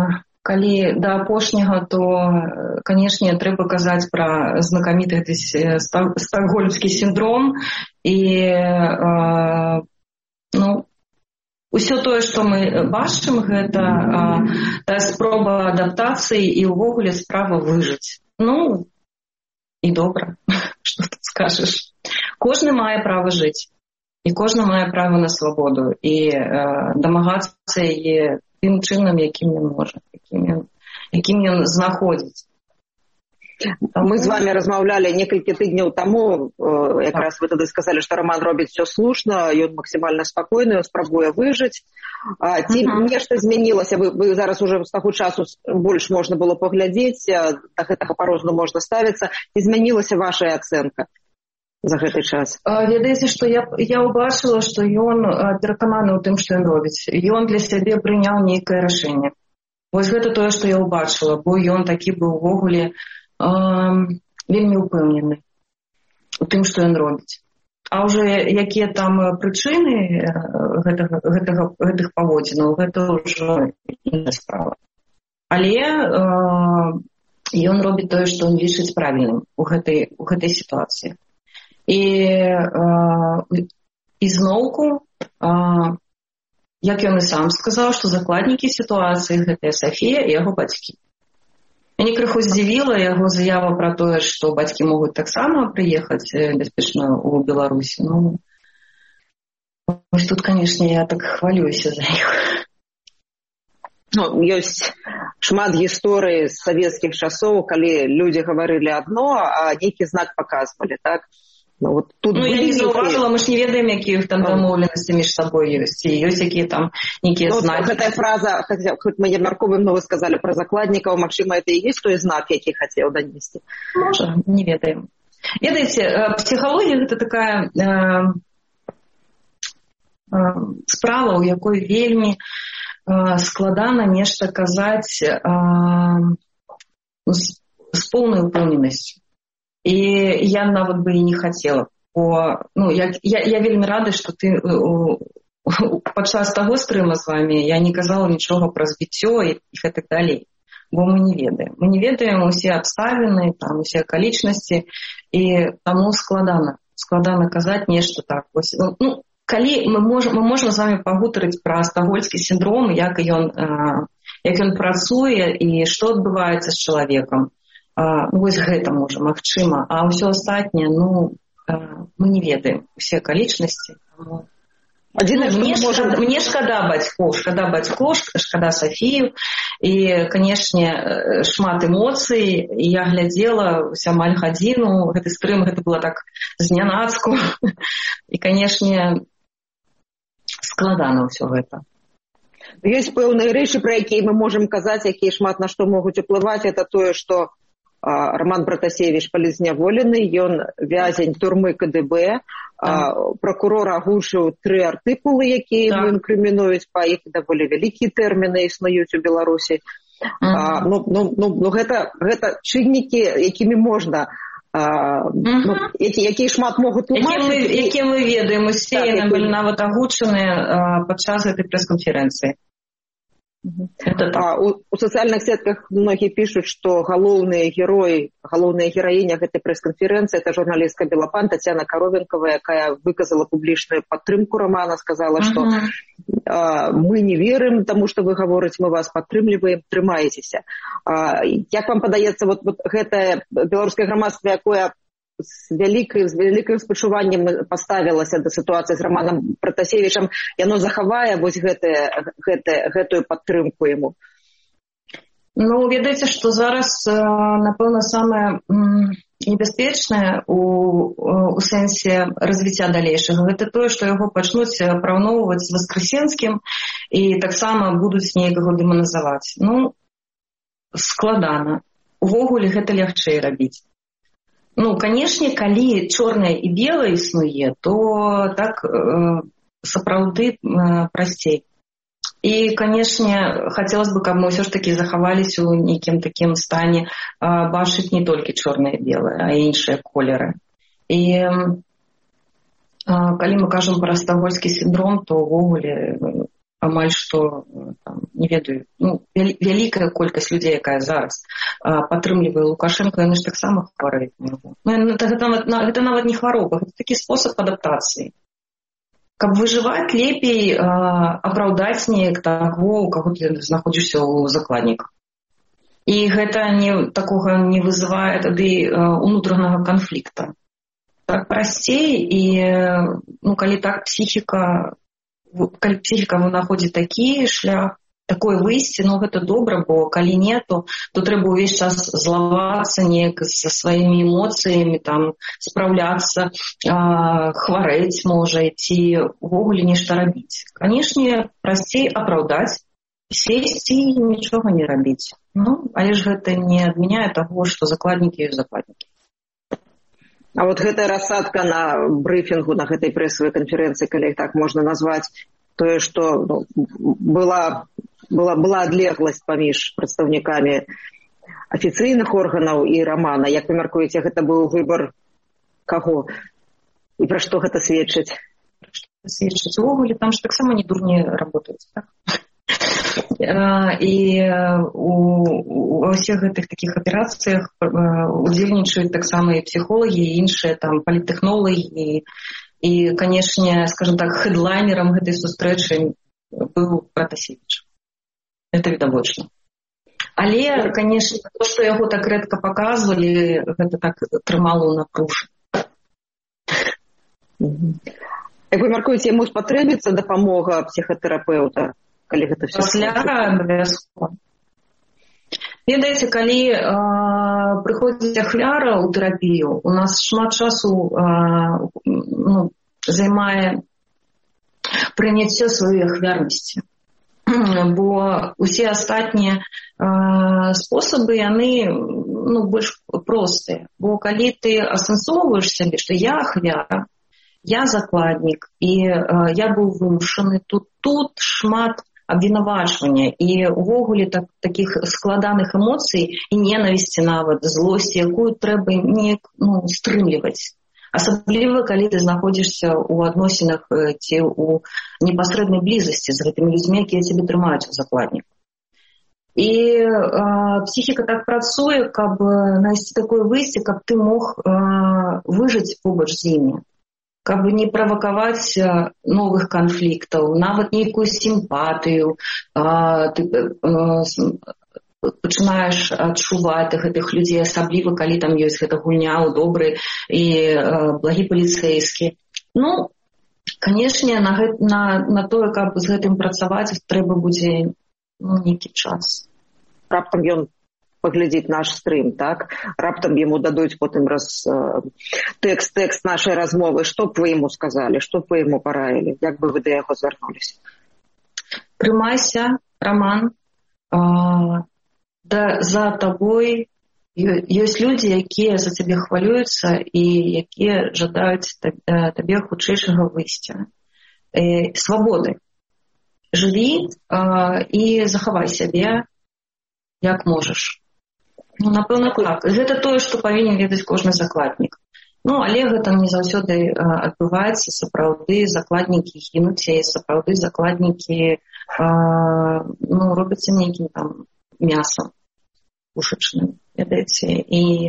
калі да апошняга, то, канешне, трэба казаць пра знакаміты стакгольмскі сіндром і э, ну, усё тое, што мы бачым, гэта тая спроба адаптацыі і ўвогуле справа выжыць. Ну, і добра, што тут скажаш. Кожны мае права жыць, і кожны мае права на свабоду, і э, дамагацца яе тым чынам, якім ён можа, якім ён, якім ён знаходзіць. Мы з вами размаўлялі некалькі тыдняў таму, якраз вы тады сказалі, што Роман робіць все слушна, ён максімальна спакойны, ён спрабуе выжыць. Ці uh-huh. нешта змянілася? Вы, вы зараз уже з таго часу больш можна было паглядзець, да гэтага па-рознаму можна ставіцца. Ці змянілася ваша ацэнка за гэты час? Ведаеце, што я, я ўбачыла, што ён перакананы ў тым, што ён робіць. Ён для сябе прыняў нейкае рашэнне. Вось гэта тое, што я ўбачыла, бо ён такі быў увогуле э, вельмі ўпэўнены у тым, што ён робіць. А ўжо якія там прычыны гэтага, гэтага, гэтых паводзінаў, гэта ўжо інша справа. Але э, ён робіць тое, што ён лічыць правільным у гэтай, у гэтай сітуацыі. І, э, і зноўку, э, як ён і сам сказаў, што закладнікі сітуацыі гэтая Сафія і яго бацькі. Мяне крыху здзівіла яго заява пра тое, што бацькі могуць таксама прыехаць бяспечна ў Беларусі. Ну, вось тут, канешне, я так хвалююся за іх. Ну, ёсць шмат гісторый з савецкіх часоў, калі людзі гаварылі адно, а нейкі знак паказвалі, так? Ну, вот тут ну я не заўважыла, мы ж не ведаем, якія іх там дамоўленасці між сабой ёсць, і ёсць якія там нейкія ну, знакі. Гэтая фраза, хоць мы не абмяркоўваем, но вы сказалі пра закладнікаў, магчыма, это і ёсць той знак, які хацеў данесці? Можа, не ведаем. Ведаеце, псіхалогія гэта такая э, э, справа, у якой вельмі э, складана нешта казаць э, з, з поўнай упэўненасцю. І я нават бы і не хацела, бо ну, я, я, я вельмі рада, што ты падчас таго стрыма з вамі я не казала нічога пра збіццё і, і гэтак далей, бо мы не ведаем. Мы не ведаем усе абставіны, там, усе акалічнасці, і таму складана, складана казаць нешта так. Вось, ну, калі мы можам, мы можам з вамі пагутарыць пра стакгольмскі сіндром, як ён, э, як ён працуе і што адбываецца з чалавекам. Uh, вось гэта можа, магчыма, а ўсё астатняе, ну, uh, мы не ведаем усе акалічнасці. Ну, мне, можем... шкада, мне шкада бацькоў, шкада бацькоў, шкада Сафію, і, канешне, шмат эмоцый, і я глядзела ўся амаль гадзіну, гэты стрым, гэта было так знянацку, і, канешне, складана ўсё гэта. Ёсць пэўныя рэчы, пра якія мы можам казаць, якія шмат на што могуць уплываць, это тое, што Роман Пратасевіч палізняволены, ён вязень турмы ка дэ бэ, так. Пракурор агучыў тры артыкулы, якія так. інкрымінуюць, па іх даволі вялікія тэрміны існуюць у Беларусі. Uh-huh. А, ну, ну, ну, ну, гэта, гэта чыннікі, якімі можна, а, uh-huh. ну, які, якія шмат могуць тлумачыць. Які мы ведаем, усе так, яны былі нават агучаныя падчас гэтай прэс-канферэнцыі. А, у, у сацыяльных сетках многія пішуць, што галоўныя героі, галоўная гераіня гэтай прэс-канферэнцыі это журналістка Белапан Тацяна Каровенкова, якая выказала публічную падтрымку Романа, сказала, што uh-huh. а, мы не верым таму, што вы гаворыце, мы вас падтрымліваем, трымаецеся. А, як вам падаецца, вот, вот гэтае беларускае грамадства, якое з вялікай, з вялікім спачуваннем паставілася да сітуацыі з Романам Пратасевічам, яно захавае вось гэтае, гэтае, гэтую падтрымку яму? Ну, ведаеце, што зараз, напэўна, самае небяспечнае у, у сэнсе развіцця далейшага, гэта тое, што яго пачнуць параўноўваць з Васкрасенскім і таксама будуць неяк яго дэманізаваць. Ну, складана. Увогуле гэта лягчэй рабіць. Ну, канешне, калі чорнае і белае існуе, то так э, сапраўды э, прасцей. І, канешне, хацелось бы, каб мы ўсё ж такі захаваліся ў нейкім такім стане э, бачыць не толькі чорнае і белае, а іншыя колеры. І э, калі мы кажам пра стакгольмскі сіндром, то ўвогуле амаль што там, не ведаю, ну, вялікая колькасць людзей, якая зараз падтрымлівае Лукашенко, яны ж таксама хварэюць на яго. Ну, гэта, гэта нават не хвароба, гэта такі спосаб адаптацыі. Каб выжываць, лепей апраўдаць неяк таго, у каго ты знаходзішся ў закладніках. І гэта не, такога не вызывае тады унутранага канфлікта. Так прасцей, і ну, калі так псіхіка, калі псіхіка знаходзіць такі шлях, такое выйсце, ну гэта добра, бо калі не, то, то трэба ўвесь час злавацца неяк са сваімі эмоцыямі, там, спраўляцца, хварэць можа, ці увогуле нешта рабіць. Канешне, прасцей апраўдаць, сесці і нічога не рабіць. Ну, але ж гэта не адмяняе таго, што закладнікі ёсць закладнікі. А вот гэтая рассадка на брифінгу, на гэтай прэсавай канферэнцыі, калі так можна назваць, тое, што ну, была, была, была адлегласць паміж прадстаўнікамі афіцыйных органаў і Рамана. Як вы мяркуеце, гэта быў выбар каго? І пра што гэта сведчыць? Пра што сведчыць? Увогуле, там ж таксама не дурні работаюць, так? І ва ўсіх гэтых такіх аперацыях удзельнічаюць таксама і псіхолагі, і іншыя там паліттэхнолагі. І, канешне, скажем так, хедлайнерам гэтай сустрэчы быў Пратасевіч. Это відавочна. Але, канешне, то, што яго так рэдка паказвалі, гэта так трымала ў напружы. Як вы мяркуеце, яму спатрэбіцца дапамога псіхатэрапеўта? Калі гэта все пасля абавязкова. Ведаеце, калі э, прыходзіць ахвяра ў тэрапію, у нас шмат часу э, ну, займае прыняцце сваёй ахвярнасці. Бо усе астатнія э, спосабы, яны ну, больш простыя. Бо калі ты асэнсоўваеш сябе, што я ахвяра, я закладнік, і э, я быў вымушаны, тут, тут шмат абвінавачвання і увогуле так, такіх складаных эмоцый і ненавісці нават, злосці, якую трэба неяк ну, стрымліваць. Асабліва, калі ты знаходзішся ў адносінах ці ў непасрэднай блізасці з гэтымі людзьмі, якія цябе трымаюць у закладніку. І э, псіхіка так працуе, каб знайсці такое выйсце, каб ты мог э, выжыць побач з імі. Каб не правакаваць новых канфліктаў, нават нейкую сімпатыю, ты пачынаеш адчуваць гэтых людзей, асабліва, калі там ёсць гэта гульня ў добры і благі паліцэйскі. Ну, канешне, на, на, на тое, каб з гэтым працаваць, трэба будзе ну, нейкі час. Раптам ён паглядзець наш стрым, так? Раптам яму дадуць потым раз э, тэкст, тэкст нашай размовы. Што б вы яму сказалі? Што б вы яму параілі? Як бы вы да яго звярнуліся? Трымайся, Раман. Э, да, за табой ёсць людзі, якія за цябе хвалююцца і якія жадаюць табе хутчэйшага выйсця. Э, свабоды. Жыві э, і захавай сябе, як можаш. Ну, напэўна, так. Гэта тое, што павінен ведаць кожны закладнік. Ну, але гэта не заўсёды адбываецца. Сапраўды закладнікі гінуць, і сапраўды закладнікі ну, робяцца нейкім там мясам пушачным, ведаеце. І,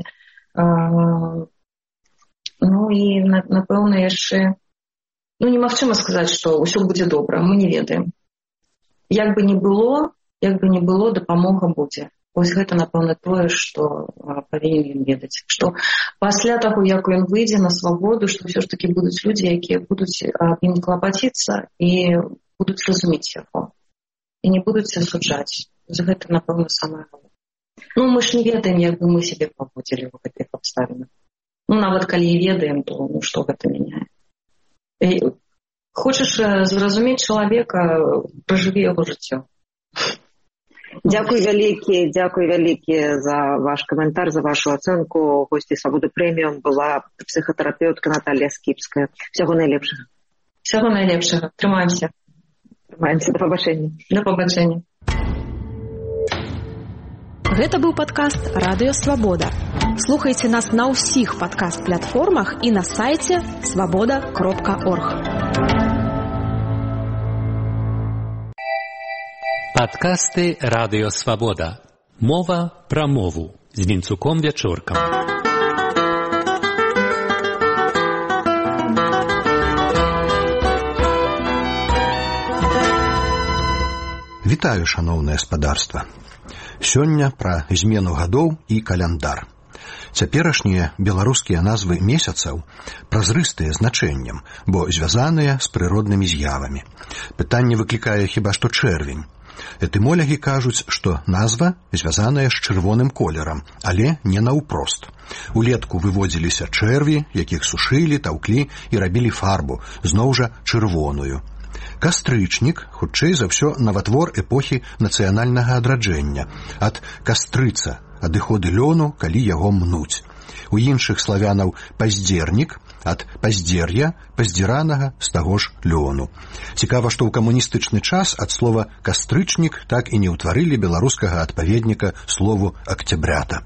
ну, і напэўна, яшчэ ну, немагчыма сказаць, што ўсё будзе добра. Мы не ведаем. Як бы не было, як бы не было, дапамога будзе. Вось гэта, напэўна, тое, што павінен ён ведаць. Што пасля таго, як ён выйдзе на свабоду, што ўсё ж такі будуць людзі, якія будуць аб ім клапаціцца і будуць разумець яго. І не будуць асуджаць. Гэта, напэўна, самае галоўнае. Ну, мы ж не ведаем, як бы мы сябе паводзілі ў гэтых абставінах. Ну, нават калі і ведаем, то ну, што гэта мяняе. І хочаш зразумець чалавека, пражыві яго жыццё. Дзякуй вялікі, дзякуй вялікі за ваш каментар, за вашу ацэнку. Госці Свабоды Прэміум была псіхатэрапеўтка Наталія Скіпская. Всяго найлепшага. Всяго найлепшага. Трымаемся. Трымаемся. Да пабачэння. Да пабачэння. Гэта быў падкаст Радыё Свабода. Слухайце нас на ўсіх падкаст-платформах і на сайце свабода кропка орг. Падкасты Радыё Свабода. Мова пра мову з Вінцуком Вячоркам. Вітаю, шаноўнае спадарства. Сёння пра змену гадоў і каляндар. Цяперашнія беларускія назвы месяцаў празрыстыя значэннем, бо звязаныя з прыроднымі з'явамі. Пытанне выклікае хіба што чэрвень. Этымолягі кажуць, што назва звязаная з чырвоным колерам, але не наўпрост. Улетку выводзіліся чэрві, якіх сушылі, таўклі і рабілі фарбу, зноў жа чырвоную. Кастрычнік, хутчэй за ўсё, наватвор эпохі нацыянальнага адраджэння, ад кастрыца, адыходы лёну, калі яго мнуць. У іншых славянаў паздзернік, ад паздзер'я, паздзіранага з таго ж лёну. Цікава, што ў камуністычны час ад слова кастрычнік так і не ўтварылі беларускага адпаведніка слову акцябрята.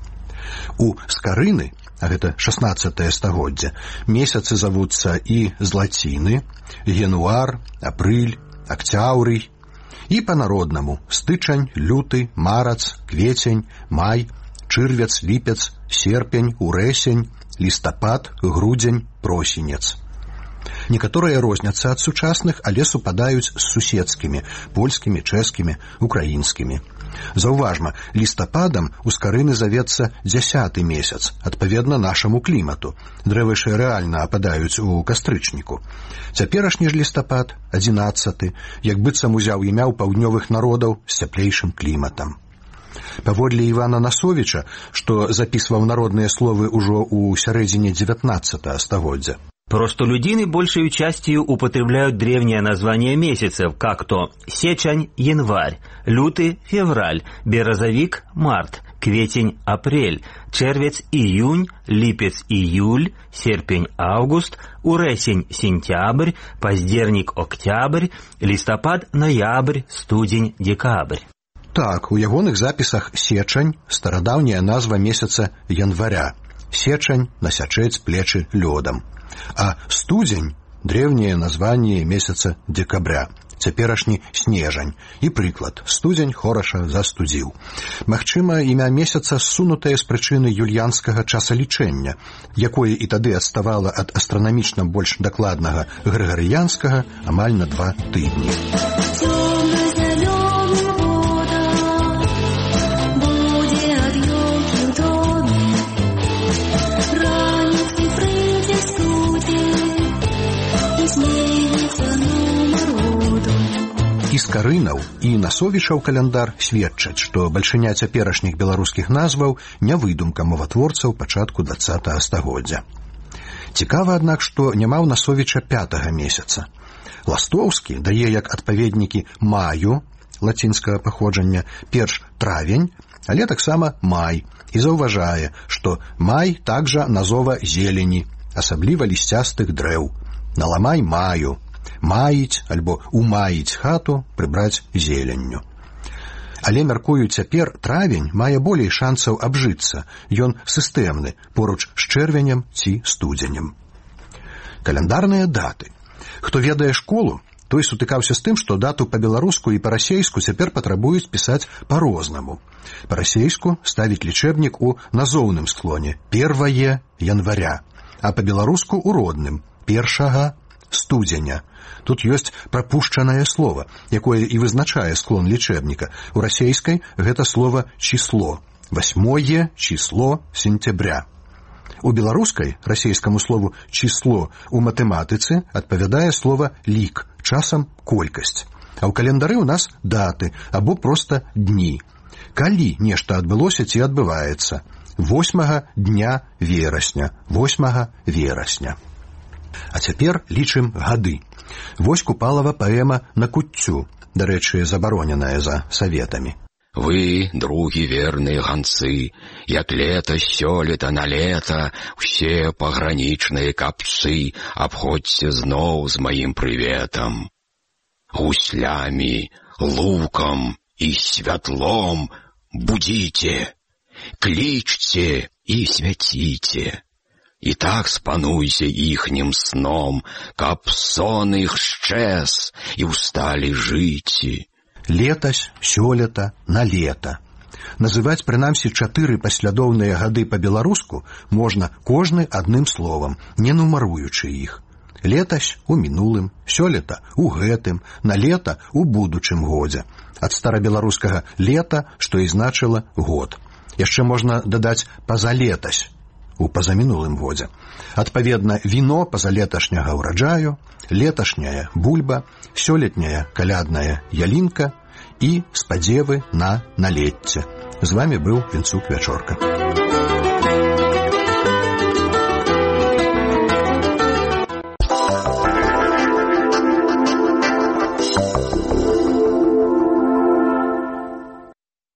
У скарыны, а гэта шаснаццатае стагоддзе, месяцы завуцца і злаціны, януар, апрыль, акцяўрый, і па-народнаму стычань, люты, марац, квецень, май, чырвец, ліпец, серпень, урэсень, лістапад, грудзень, просенец. Некаторыя розняцца ад сучасных, але супадаюць з суседскімі, польскімі, чэшскімі, украінскімі. Заўважма, лістападам у скарыны завецца дзясяты месяц, адпаведна нашаму клімату. Дрэвы ж рэальна ападаюць у кастрычніку. Цяперашні ж лістапад, адзінаццаты, як быццам узяў імя ў паўднёвых народаў з цяплейшым кліматам. Паводле Івана Насовіча, што запісваў народныя словы ўжо ў сярэдзіне дзевятнадцатага стагоддзя. Простолюдины большей частью употребляют древнее название месяцев, как то сечень – январь, лютый – февраль, березовик – март, кветень – апрель, червец – июнь, липец – июль, серпень – август, уресень – сентябрь, поздерник – октябрь, листопад – ноябрь, студень – декабрь. Так, у ягоных запісах сечань – старадаўняя назва месяца января. Сечань – насячэць плечы лёдам. А студзень – древнее название месяца декабря, цяперашні снежань. І прыклад, студзень хораша застудзіў. Магчыма, імя месяца ссунутае з прычыны юльянскага часалічэння, якое і тады адставала ад астранамічна больш дакладнага грыгарыянскага амаль на два тыдні. І скарынаў, і Насовічаў каляндар сведчаць, што бальшыня цяперашніх беларускіх назваў не выдумка моватворцаў пачатку дваццатага стагоддзя. Цікава, аднак, што няма ў Насовіча пятага месяца. Ластоўскі дае як адпаведнікі маю, лацінскага паходжання, перш травень, але таксама май, і заўважае, што май такжа назова зелені, асабліва лісцястых дрэў. Наламай маю, маіць альбо умаіць хату, прыбраць зеленню. Але, мяркую, цяпер травень мае болей шансаў абжыцца, ён сістэмны, поруч з чэрвенем ці студзенем. Каляндарныя даты. Хто ведае школу, той сутыкаўся з тым, што дату па-беларуску і па-расейску цяпер патрабуюць пісаць па-рознаму. Па-расейску ставіць лічэбнік у назоўным склоне «першае января», а па-беларуску ў родным «першага студзеня». Тут ёсць прапушчанае слова, якое і вызначае склон лічэбніка. У расейскай гэта слова «число». Восьмое число сентября. У беларускай расейскаму слову «число» у матэматыцы адпавядае слова «лік», часам «колькасць». А ў календары ў нас даты або проста дні. Калі нешта адбылося ці адбываецца? восьмага дня верасня, восьмага верасня. А цяпер лічым гады. Вось Купалава паэма «На куццю», дарэчы, забароненая за саветамі. Вы, другі верныя ганцы, як лета сёлета на лета, усе пагранічныя капцы, абходзьце зноў з маім прыветам. Гуслямі, лукам і святлом будзіце, клічце і свяціце. І так спануйся іхнім сном, каб сон іх шчэз і ўсталі жыці. летась, сёлета, налета. Называць прынамсі чатыры паслядоўныя гады па-беларуску можна кожны адным словам, не нумаруючы іх. Летась у мінулым, сёлета у гэтым, налета у будучым годзе. Ад старабеларускага лета, што і значыла год. Яшчэ можна дадаць пазалетась у пазамінулым годзе. Адпаведна, віно пазалеташняга ўраджаю, леташняя бульба, сёлетняя калядная ялінка і спадзевы на налецце. З вами быў Вінцук Вячорка.